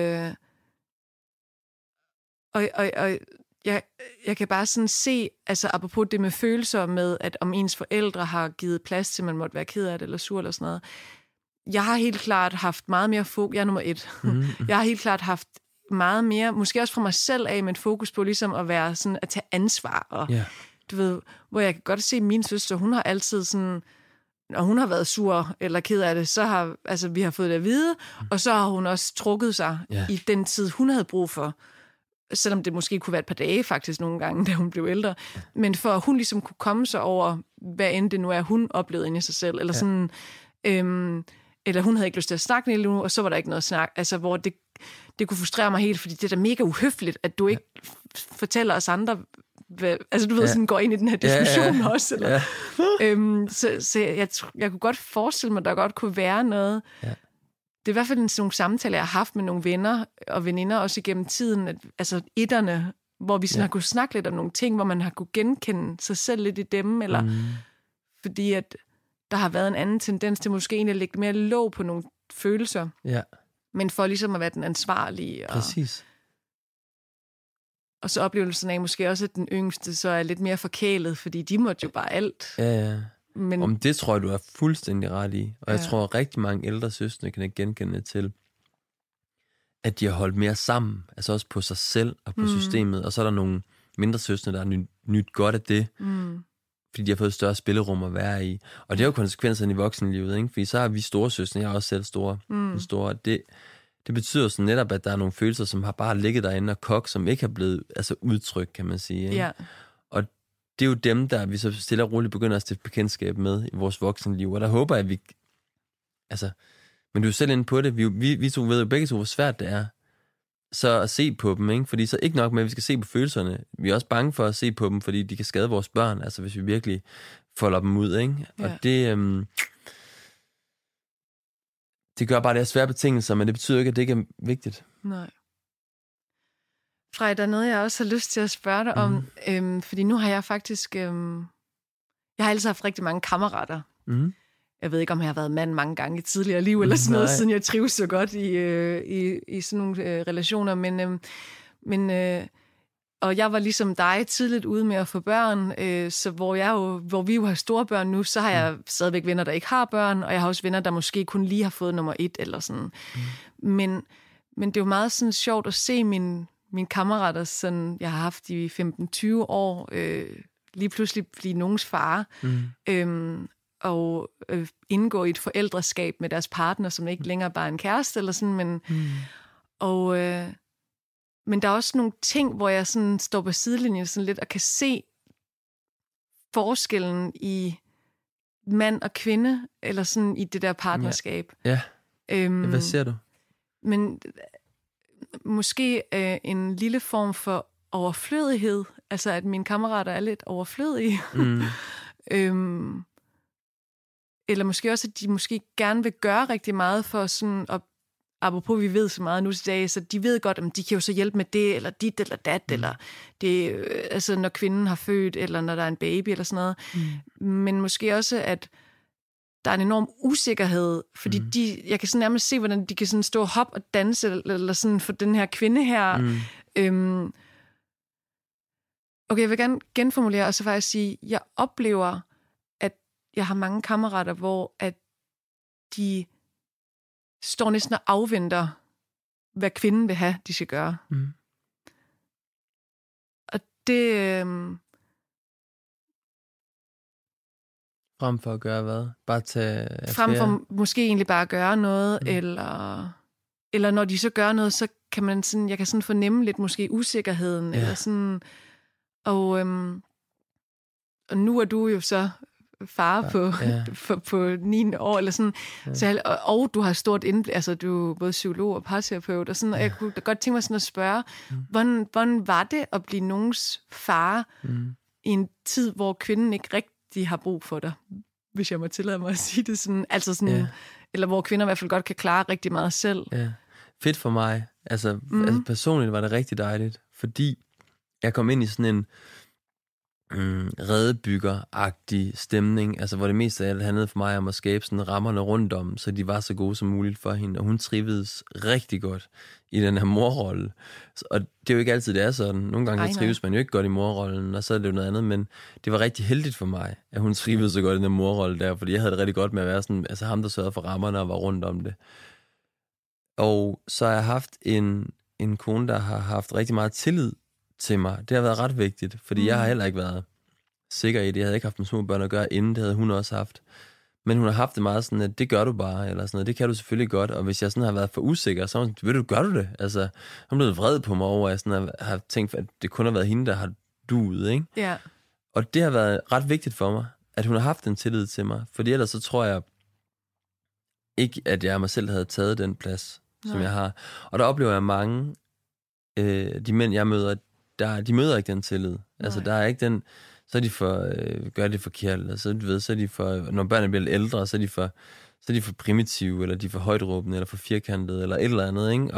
jeg kan bare sådan se, altså apropos det med følelser med, at om ens forældre har givet plads til, man måtte være ked af det eller sur eller sådan noget. Jeg har helt klart haft meget mere fokus. Jeg er nummer 1. Jeg har helt klart haft meget mere, måske også fra mig selv af, men fokus på ligesom at være sådan, at tage ansvar. Og, du ved, hvor jeg kan godt se min søster, hun har altid sådan, når hun har været sur eller ked af det, så har, vi har fået det at vide, og så har hun også trukket sig i den tid, hun havde brug for. Selvom det måske kunne være et par dage faktisk nogle gange, da hun blev ældre. Men for at hun ligesom kunne komme sig over, hvad end det nu er, hun oplevede inde i sig selv. Eller sådan, eller hun havde ikke lyst til at snakke lige nu, og så var der ikke noget snak. Altså, hvor det kunne frustrere mig helt, fordi det er da mega uhøfligt, at du ikke fortæller os andre, altså du ved, sådan går ind i den her diskussion også. Eller, så jeg kunne godt forestille mig, at der godt kunne være noget. Ja. Det er i hvert fald sådan nogle samtaler, jeg har haft med nogle venner og veninder også igennem tiden, at, altså etterne, hvor vi sådan har kunnet snakke lidt om nogle ting, hvor man har kunnet genkende sig selv lidt i dem, eller fordi at der har været en anden tendens til måske egentlig at lægge mere låg på nogle følelser, men for ligesom at være den ansvarlige. Præcis. Og så oplevelsen af måske også, at den yngste så er lidt mere forkælet, fordi de måtte jo bare alt. Ja. Men om det tror jeg, du er fuldstændig ret i. Og jeg tror, at rigtig mange ældre søstre kan genkende til, at de har holdt mere sammen. Altså også på sig selv og på systemet. Og så er der nogle mindre søstre, der har nyt godt af det. Fordi de har fået et større spillerum at være i. Og det er jo konsekvenserne i voksenlivet, ikke? Fordi så har vi store søstre, jeg er også selv store. Det betyder sådan netop, at der er nogle følelser, som har bare ligget derinde og kogt, som ikke har blevet udtrykt, kan man sige. Ikke? Ja. Og det er jo dem, der vi så stille og roligt begynder at stifte bekendtskab med i vores voksenliv. Og der håber jeg, at vi... Altså, men du er selv inde på det. Vi to ved jo begge to, hvor svært det er. Så at se på dem, ikke? Fordi så ikke nok med, at vi skal se på følelserne. Vi er også bange for at se på dem, fordi de kan skade vores børn, altså hvis vi virkelig folder dem ud, ikke? Ja. Og det gør bare, at det er svære betingelser, men det betyder ikke, at det ikke er vigtigt. Nej. Frej, der er noget, jeg også har lyst til at spørge dig om, fordi nu har jeg faktisk... jeg har altid haft rigtig mange kammerater. Mm. Jeg ved ikke, om jeg har været mand mange gange i tidligere liv, eller sådan noget, siden jeg trives så godt i sådan nogle relationer. Men og jeg var ligesom dig tidligt ude med at få børn, så hvor vi jo har store børn nu, så har jeg stadigvæk venner, der ikke har børn, og jeg har også venner, der måske kun lige har fået nummer 1 eller sådan. Men det er jo meget sådan sjovt at se mine kammerater, sådan, jeg har haft i 15-20 år, lige pludselig blive nogens far. Og indgå i et forældreskab med deres partner, som ikke længere bare er en kæreste eller sådan, men der er også nogle ting, hvor jeg sådan står på sidelinjen sådan lidt og kan se forskellen i mand og kvinde, eller sådan i det der partnerskab. Ja. Hvad ser du? Men måske en lille form for overflødighed, altså at mine kammerater er lidt overflødige. Eller måske også, at de måske gerne vil gøre rigtig meget for sådan, og apropos vi ved så meget nu til dag, så de ved godt, at de kan jo så hjælpe med det, eller dit, eller dat, eller det, altså når kvinden har født, eller når der er en baby, eller sådan noget. Men måske også, at der er en enorm usikkerhed, fordi jeg kan sådan nærmest se, hvordan de kan sådan stå og hoppe og danse, eller sådan for den her kvinde her. Okay, jeg vil gerne genformulere, og så faktisk sige, jeg oplever, jeg har mange kammerater, hvor at de står næsten og afventer, hvad kvinden vil have, de skal gøre. Og det... Frem for at gøre hvad? Bare tage affære? Frem for måske egentlig bare at gøre noget, eller når de så gør noget, så kan man sådan, jeg kan sådan fornemme lidt måske usikkerheden, eller sådan... Og nu er du jo så far på 9 år, eller sådan. Ja. Så, og du har stort indblik, altså du er både psykolog og parterapeut, og sådan, og jeg kunne da godt tænke mig sådan at spørge, hvordan var det at blive nogens far i en tid, hvor kvinden ikke rigtig har brug for dig, hvis jeg må tillade mig at sige det sådan, altså sådan, eller hvor kvinder i hvert fald godt kan klare rigtig meget selv. Ja. Fedt for mig. Altså personligt var det rigtig dejligt, fordi jeg kom ind i sådan en redebygger-agtig stemning, altså hvor det meste af alt handlede for mig om at skabe sådan rammerne rundt om, så de var så gode som muligt for hende, og hun trivedes rigtig godt i den her morrolle. Og det er jo ikke altid, det er sådan. Nogle gange trives man jo ikke godt i morrollen, og så er det jo noget andet, men det var rigtig heldigt for mig, at hun trivedes så godt i den her morrolle der, fordi jeg havde det rigtig godt med at være sådan, altså ham, der sørgede for rammerne og var rundt om det. Og så har jeg haft en kone, der har haft rigtig meget tillid til mig. Det har været ret vigtigt, fordi jeg har heller ikke været sikker i det. Jeg havde ikke haft med små børn at gøre inden, det havde hun også haft. Men hun har haft det meget sådan, at det gør du bare, eller sådan noget. Det kan du selvfølgelig godt, og hvis jeg sådan har været for usikker, så ved du, gør du det? Altså, hun blev vred på mig over, at jeg sådan har tænkt, at det kun har været hende, der har duet, ikke? Ja. Og det har været ret vigtigt for mig, at hun har haft en tillid til mig, fordi ellers så tror jeg ikke, at jeg mig selv havde taget den plads, som jeg har. Og der oplever jeg mange, de mænd, jeg møder, de møder ikke den tillid. Altså, der er ikke den, så er de for, gør det forkert, eller så, du ved, så er de for, når børnene bliver lidt ældre, så er de for primitive, eller de er for højtråbende, eller for firkantede, eller et eller andet, ikke?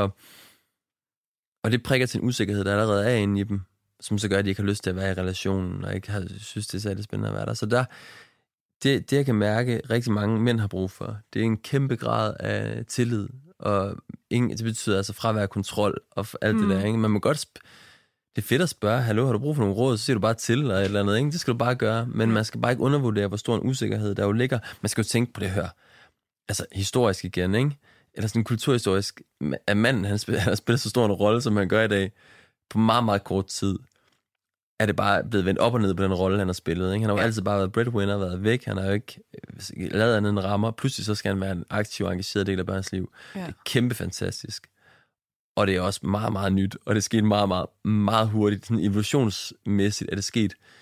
Og det prikker til en usikkerhed, der allerede er inde i dem, som så gør, at de ikke har lyst til at være i relationen, og ikke synes, det er særlig spændende at være der. Så det jeg kan mærke, rigtig mange mænd har brug for, det er en kæmpe grad af tillid, og det betyder altså fravær af kontrol, og alt det der, ikke? Man må godt det er fedt at spørge, hallo, har du brug for nogle råd? Så siger du bare til, eller et eller andet, ikke? Det skal du bare gøre. Men man skal bare ikke undervurdere, hvor stor en usikkerhed der jo ligger. Man skal jo tænke på det her. Altså, historisk igen, ikke? Eller sådan kulturhistorisk. At manden, han spiller så stor en rolle, som han gør i dag, på meget, meget kort tid, er det bare blevet vendt op og ned på den rolle, han har spillet, ikke? Han har jo altid bare været breadwinner, været væk. Han har jo ikke lavet andet end rammer. Pludselig så skal han være en aktiv og engageret del af børns liv. Ja. Det er kæmpe fantastisk. Og det er også meget, meget nyt, og det er sket meget, meget, meget hurtigt. Sådan evolutionsmæssigt er det sket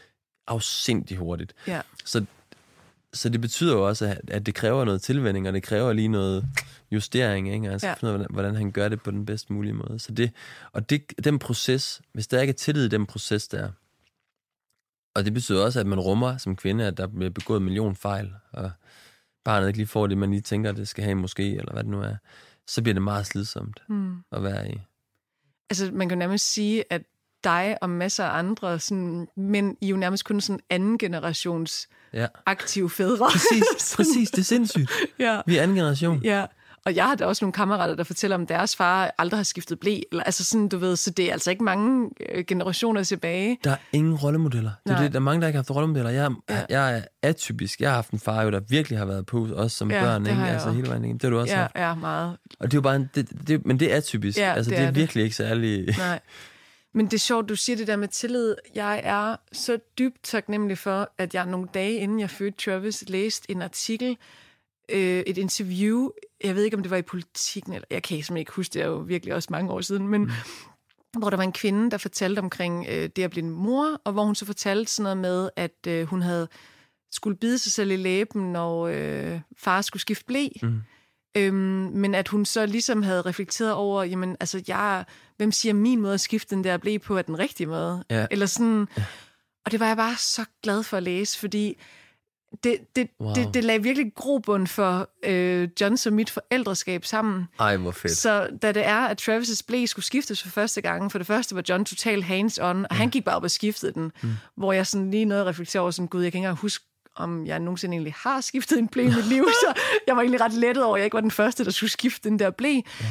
afsindigt hurtigt. Ja. Så det betyder jo også, at det kræver noget tilvænning, og det kræver lige noget justering, ikke? Altså finde ud af, hvordan han gør det på den bedst mulige måde. Så den proces, hvis der ikke er tillid i den proces der, og det betyder også, at man rummer som kvinde, at der bliver begået 1 million fejl, og barnet ikke lige får det, man lige tænker, at det skal have måske, eller hvad det nu er, så bliver det meget slidsomt at være i. Altså, man kan nærmest sige, at dig og masser af andre sådan, mænd, I er jo nærmest kun sådan anden generations aktive fædre. Præcis, det er sindssygt. Ja. Vi er anden generation. Ja, og jeg har da også nogle kammerater, der fortæller om, deres far aldrig har skiftet ble. Eller, altså sådan, du ved, så det er altså ikke mange generationer tilbage. Der er ingen rollemodeller. Det er det, der er mange, der ikke har haft rollemodeller. Jeg er atypisk. Jeg har haft en far, der virkelig har været på os som børn. Ikke? Altså hele vejen igennem. Det har du også haft. Ja, meget. Og det er jo bare men det er atypisk. Ja, altså, det er virkelig ikke særlig... Nej. Men det er sjovt, du siger det der med tillid. Jeg er så dybt taknemmelig for, at jeg nogle dage inden jeg fødte Travis, læste en artikel, et interview, jeg ved ikke, om det var i Politikken, eller jeg kan simpelthen ikke huske, det er jo virkelig også mange år siden, men hvor der var en kvinde, der fortalte omkring det at blive en mor, og hvor hun så fortalte sådan noget med, at hun havde skulle bide sig selv i læben, når far skulle skifte ble. Men at hun så ligesom havde reflekteret over, jamen, altså, hvem siger min måde at skifte den der ble på er den rigtige måde? Ja. Eller sådan. Ja. Og det var jeg bare så glad for at læse, fordi det lagde virkelig grobund for Johns og mit forældreskab sammen. Ej, hvor fedt. Så da det er, at Travis' ble skulle skiftes for første gang, for det første var John totalt hands-on, og han gik bare op og skiftede den, hvor jeg sådan lige nåede at reflektere over, sådan, gud, jeg kan ikke engang huske, om jeg nogensinde egentlig har skiftet en ble i mit liv, så jeg var egentlig ret lettet over, at jeg ikke var den første, der skulle skifte den der ble. Ja.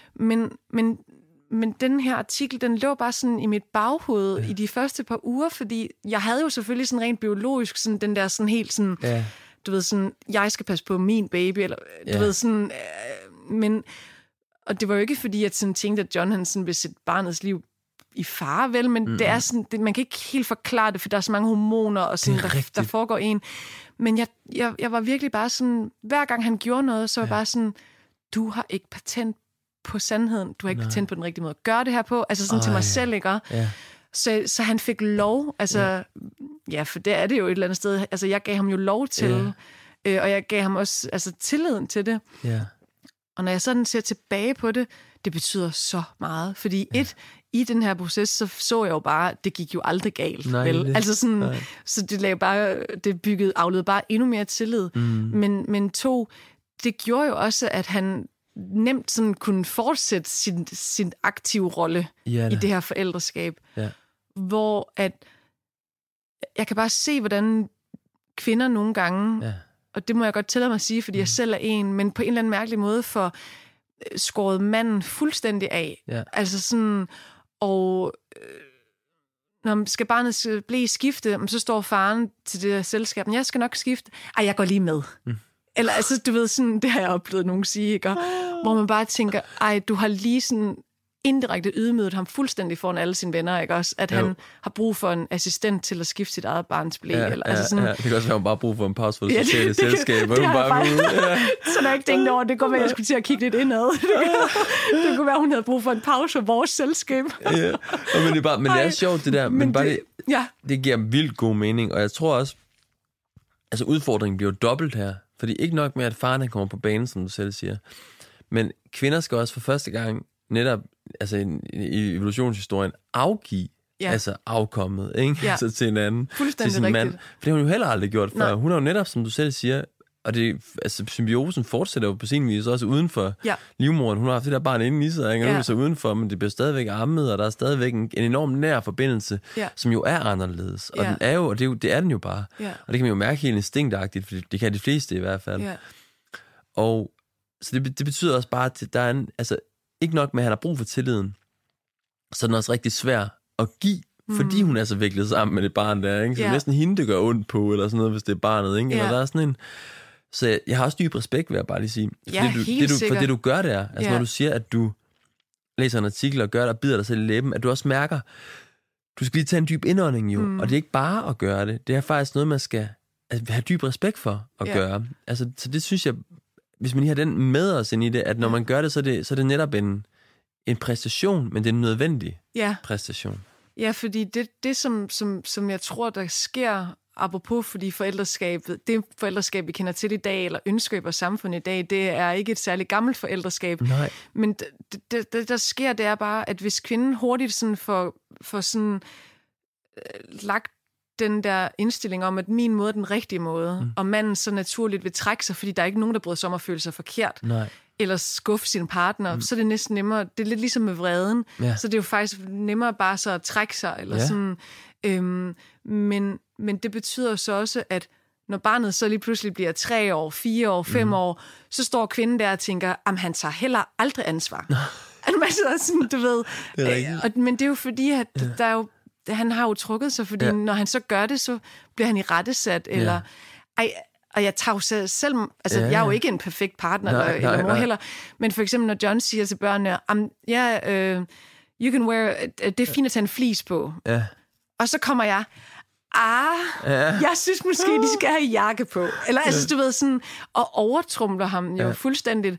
Men den her artikel, den lå bare sådan i mit baghoved i de første par uger, fordi jeg havde jo selvfølgelig sådan rent biologisk sådan den der sådan helt sådan, du ved sådan, jeg skal passe på min baby, eller du ved sådan, men, og det var jo ikke fordi, jeg sådan tænkte, at John han sådan ville sætte barnets liv i fare, vel, men det er sådan, man kan ikke helt forklare det, for der er så mange hormoner, og sådan, der foregår en. Men jeg var virkelig bare sådan, hver gang han gjorde noget, så var jeg bare sådan, du har ikke patent på sandheden, du har ikke patent på den rigtige måde at gøre det her på, altså sådan til mig selv, ikke? Ja. Så han fik lov, altså, for det er det jo et eller andet sted, altså jeg gav ham jo lov til, og jeg gav ham også altså tilliden til det. Ja. Og når jeg sådan ser tilbage på det, det betyder så meget, fordi i den her proces, så jeg jo bare, det gik jo aldrig galt. Vel? Altså sådan, så det afledede bare endnu mere tillid. Men 2, det gjorde jo også, at han nemt sådan kunne fortsætte sin aktive rolle i det her forældreskab. Ja. Hvor at jeg kan bare se, hvordan kvinder nogle gange, og det må jeg godt tillade mig at sige, fordi jeg selv er en, men på en eller anden mærkelig måde får skåret manden fuldstændig af. Ja. Altså sådan, og når skal barnet blive skifte, så står faren til det selskab, jeg skal nok skifte. Ej, jeg går lige med. Eller altså, du ved, sådan, det har jeg oplevet nogen sige, ikke? Hvor man bare tænker, ej, du har lige sådan indirekte ydmyget ham fuldstændig foran alle sine venner, ikke også? At han har brug for en assistent til at skifte sit eget barns ble. Altså sådan, det kan også være, at han bare brug for en pause for det sociale selskab. Så der er ikke tænkt over, det kunne være, at jeg skulle til at kigge lidt indad. Det kunne være, at hun havde brug for en pause for vores selskab. Men det er sjovt, det der. Men bare det giver vildt god mening, og jeg tror også, altså udfordringen bliver jo dobbelt her. Fordi ikke nok med, at faren kommer på banen, som du selv siger. Men kvinder skal også for første gang netop altså i evolutionshistorien afgive altså afkommet, ikke? Ja. Altså til en anden, til sin mand. For det har hun jo heller aldrig gjort før. Nej. Hun har jo netop, som du selv siger, og det, altså symbiosen fortsætter jo på sin vis også uden for livmoderen. Hun har haft det der barn inde i sig, ikke? Og nu er det så udenfor, men det bliver stadigvæk ammet, og der er stadigvæk en enorm nær forbindelse, som jo er anderledes. Og den er jo, og det er den jo bare. Ja. Og det kan man jo mærke helt instinktagtigt, for det kan de fleste i hvert fald. Ja. Og så det betyder også bare, at der er altså ikke nok med, at han har brug for tilliden, så er den også rigtig svær at give, fordi hun er så viklet sammen med det barn der, ikke? Så det er næsten hende, det gør ondt på, eller sådan noget, hvis det er barnet, ikke? Eller der er sådan en... Så jeg har også dyb respekt, vil jeg bare lige sige. For det du gør der, altså når du siger, at du læser en artikel og gør det, og bider dig selv i læben, at du også mærker, du skal lige tage en dyb indånding jo, og det er ikke bare at gøre det, det er faktisk noget, man skal have dyb respekt for at gøre. Altså, så det synes jeg, hvis man lige har den med os ind i det, at når man gør det, så er det netop en præstation, men det er en nødvendig præstation. Ja, fordi det som jeg tror, der sker, apropos fordi forældreskabet, det forældreskab, vi kender til i dag, eller ønsker i vores samfund i dag, det er ikke et særligt gammelt forældreskab. Nej. Men det, der sker, det er bare, at hvis kvinden hurtigt sådan får sådan lagt den der indstilling om, at min måde er den rigtige måde, og manden så naturligt vil trække sig, fordi der er ikke nogen, der bryder sig om at føle sig forkert, eller skuffe sin partner, så er det næsten nemmere. Det er lidt ligesom med vreden, så det er jo faktisk nemmere bare så at trække sig, eller sådan. Men det betyder så også, at når barnet så lige pludselig bliver 3 år, 4 år, 5 år, så står kvinden der og tænker, at han tager heller aldrig ansvar. Sådan, du ved. Men det er jo fordi, at der er jo han har jo trukket sig, fordi når han så gør det, så bliver han irettesat, eller... Og jeg tager jo selv... Altså, jeg er jo ikke en perfekt partner, eller mor heller. Men for eksempel, når John siger til børnene, you can wear... Det er fint at tage en fleece på. Ja. Og så kommer jeg... jeg synes måske, de skal have jakke på. Eller altså, du ved, sådan... Og overtrumler ham jo fuldstændigt.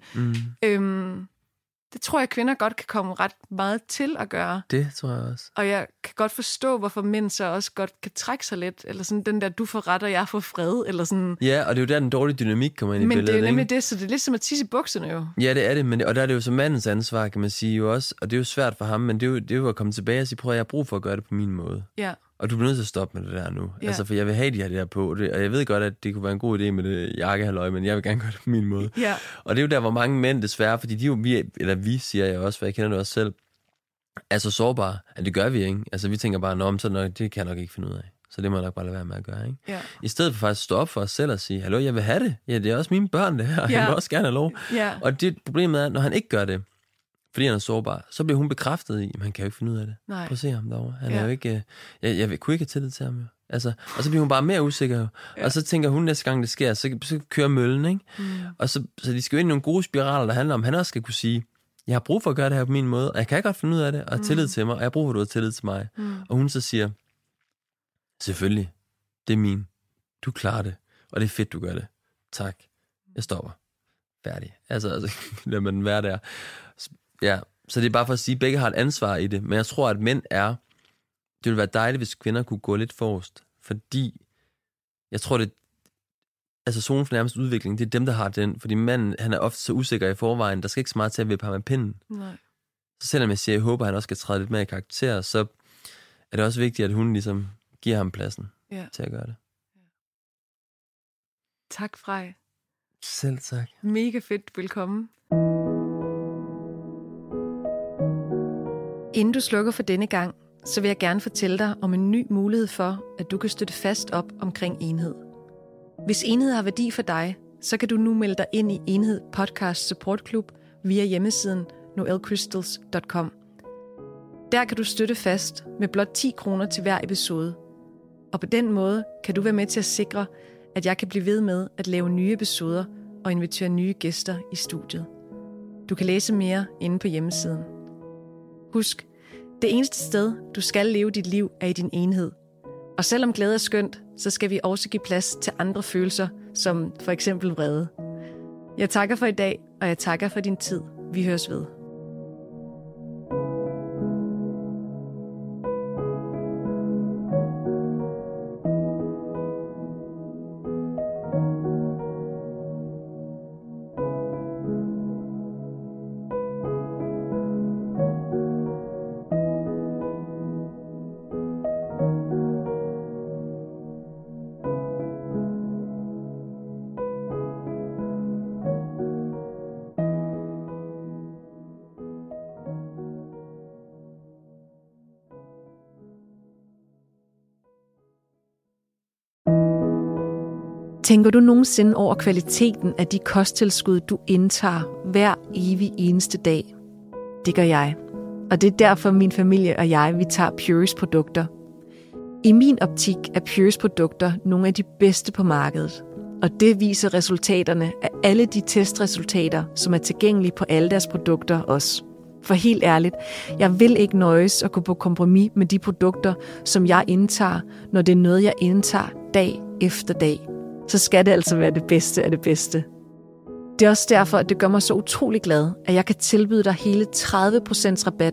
Det tror jeg, kvinder godt kan komme ret meget til at gøre. Det tror jeg også. Og jeg kan godt forstå, hvorfor mænd så også godt kan trække sig lidt. Eller sådan den der, du får ret, og jeg får fred. Eller sådan. Ja, og det er jo der, den dårlige dynamik kommer ind i billedet. Men det er nemlig det, så det er lidt som at tisse i bukserne jo. Ja, det er det. Og der er det jo som mandens ansvar, kan man sige jo også. Og det er jo svært for ham, men det er jo at komme tilbage og sige, prøv at jeg har brug for at gøre det på min måde. Ja. Og du bliver nødt til at stoppe med det der nu. Ja. Altså, for jeg vil have de her der på. Og jeg ved godt, at det kunne være en god idé med det jakkehalløj, men jeg vil gerne gøre det på min måde. Ja. Og det er jo der, hvor mange mænd desværre, fordi vi siger jeg også, for jeg kender det også selv, er så sårbare, at det gør vi ikke. Altså, vi tænker bare, det kan jeg nok ikke finde ud af. Så det må jeg nok bare lade være med at gøre, ikke? Ja. I stedet for faktisk at stå op for os selv og sige, hallo, jeg vil have det. Ja, det er også mine børn, det her. Jeg vil også gerne have lov. Ja. Og det problemet er, når han ikke gør det, fordi han er sårbar, så bliver hun bekræftet i, at han kan jo ikke finde ud af det. Nej. Prøv at se ham derovre. Han er jo ikke... Jeg kunne ikke have tillid til ham, jo. Altså, og så bliver hun bare mere usikker, jo. Ja. Og så tænker hun, næste gang det sker, så kører møllen, ikke? Og så de skal jo ind i nogle gode spiraler, der handler om, at han også skal kunne sige, jeg har brug for at gøre det her på min måde, og jeg kan godt finde ud af det, og have tillid til mig, og jeg har brug for, at du har tillid til mig. Og hun så siger, selvfølgelig, det er min. Du klarer det, og det er fedt, du gør det. Tak. Jeg stopper. Færdig. Altså lad man være der. Ja, så det er bare for at sige, at begge har et ansvar i det. Men jeg tror, at mænd det ville være dejligt, hvis kvinder kunne gå lidt forrest. Fordi jeg tror, altså zonen for nærmest udvikling, det er dem, der har den. Fordi manden, han er ofte så usikker i forvejen. Der skal ikke så meget til at vippe ham med pinden. Nej. Så selvom jeg siger, jeg håber, at han også skal træde lidt mere i karakter, så er det også vigtigt, at hun ligesom giver ham pladsen til at gøre det. Ja. Tak, Frej. Selv tak. Mega fedt, velkommen. Inden du slukker for denne gang, så vil jeg gerne fortælle dig om en ny mulighed for, at du kan støtte fast op omkring Enhed. Hvis Enhed har værdi for dig, så kan du nu melde dig ind i Enhed Podcast Support Club via hjemmesiden noelcrystals.com. Der kan du støtte fast med blot 10 kroner til hver episode. Og på den måde kan du være med til at sikre, at jeg kan blive ved med at lave nye episoder og invitere nye gæster i studiet. Du kan læse mere inde på hjemmesiden. Husk, det eneste sted, du skal leve dit liv, er i din enhed. Og selvom glæde er skønt, så skal vi også give plads til andre følelser, som for eksempel vrede. Jeg takker for i dag, og jeg takker for din tid. Vi høres ved. Tænker du nogensinde over kvaliteten af de kosttilskud, du indtager hver evig eneste dag? Det gør jeg. Og det er derfor min familie og jeg, vi tager Pureys produkter. I min optik er Pureys produkter nogle af de bedste på markedet. Og det viser resultaterne af alle de testresultater, som er tilgængelige på alle deres produkter også. For helt ærligt, jeg vil ikke nøjes at gå på kompromis med de produkter, som jeg indtager, når det er noget, jeg indtager dag efter dag. Så skal det altså være det bedste af det bedste. Det er også derfor, at det gør mig så utrolig glad, at jeg kan tilbyde dig hele 30% rabat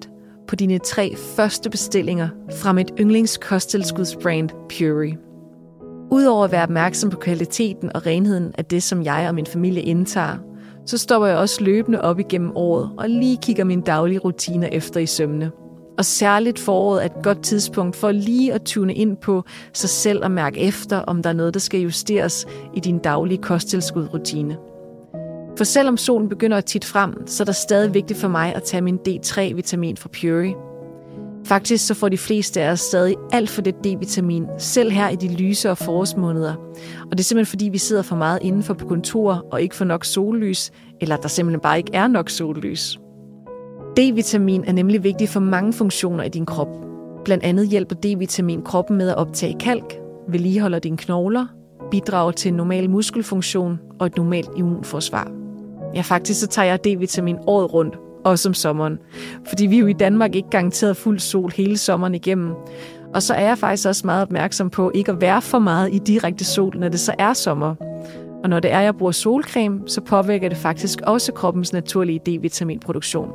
på dine 3 første bestillinger fra mit yndlingskosttilskudsbrand Pury. Udover at være opmærksom på kvaliteten og renheden af det, som jeg og min familie indtager, så stopper jeg også løbende op igennem året og lige kigger mine daglige rutiner efter i sømmene. Og særligt foråret er et godt tidspunkt for lige at tune ind på sig selv og mærke efter, om der er noget, der skal justeres i din daglige kosttilskudsrutine. For selvom solen begynder at titte frem, så er det stadig vigtigt for mig at tage min D3-vitamin fra Pury. Faktisk så får de fleste af os stadig alt for lidt D-vitamin, selv her i de lyse og forårsmåneder. Og det er simpelthen fordi, vi sidder for meget indenfor på kontor og ikke får nok sollys, eller der simpelthen bare ikke er nok sollys. D-vitamin er nemlig vigtig for mange funktioner i din krop. Blandt andet hjælper D-vitamin kroppen med at optage kalk, vedligeholder dine knogler, bidrager til en normal muskelfunktion og et normalt immunforsvar. Ja, faktisk så tager jeg D-vitamin året rundt, også om sommeren. Fordi vi er jo i Danmark ikke garanteret fuld sol hele sommeren igennem. Og så er jeg faktisk også meget opmærksom på ikke at være for meget i direkte sol, når det så er sommer. Og når det er, jeg bruger solcreme, så påvirker det faktisk også kroppens naturlige D-vitaminproduktion.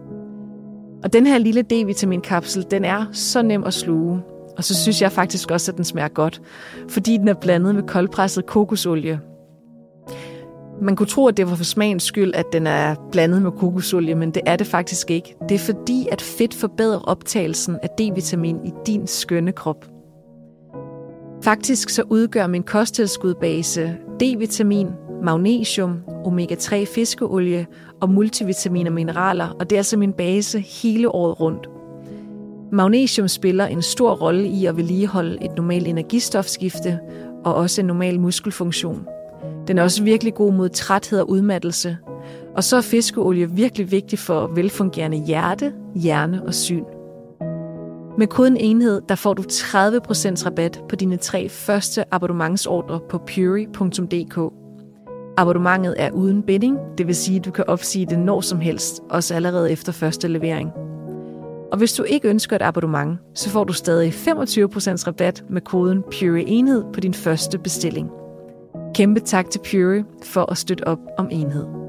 Og den her lille D-vitaminkapsel, den er så nem at sluge. Og så synes jeg faktisk også, at den smager godt, fordi den er blandet med koldpresset kokosolie. Man kunne tro, at det var for smagens skyld, at den er blandet med kokosolie, men det er det faktisk ikke. Det er fordi, at fedt forbedrer optagelsen af D-vitamin i din skønne krop. Faktisk så udgør min kosttilskudsbase D-vitamin, magnesium, omega-3 fiskeolie og multivitamin og mineraler, og det er altså min base hele året rundt. Magnesium spiller en stor rolle i at vedligeholde et normalt energistofskifte og også en normal muskelfunktion. Den er også virkelig god mod træthed og udmattelse. Og så er fiskeolie virkelig vigtig for velfungerende hjerte, hjerne og syn. Med koden enhed, der får du 30% rabat på dine 3 første abonnementsordre på pury.dk. Abonnementet er uden binding, det vil sige, at du kan opsige det når som helst, også allerede efter første levering. Og hvis du ikke ønsker et abonnement, så får du stadig 25% rabat med koden PURY-enhed på din første bestilling. Kæmpe tak til Pury for at støtte op om enhed.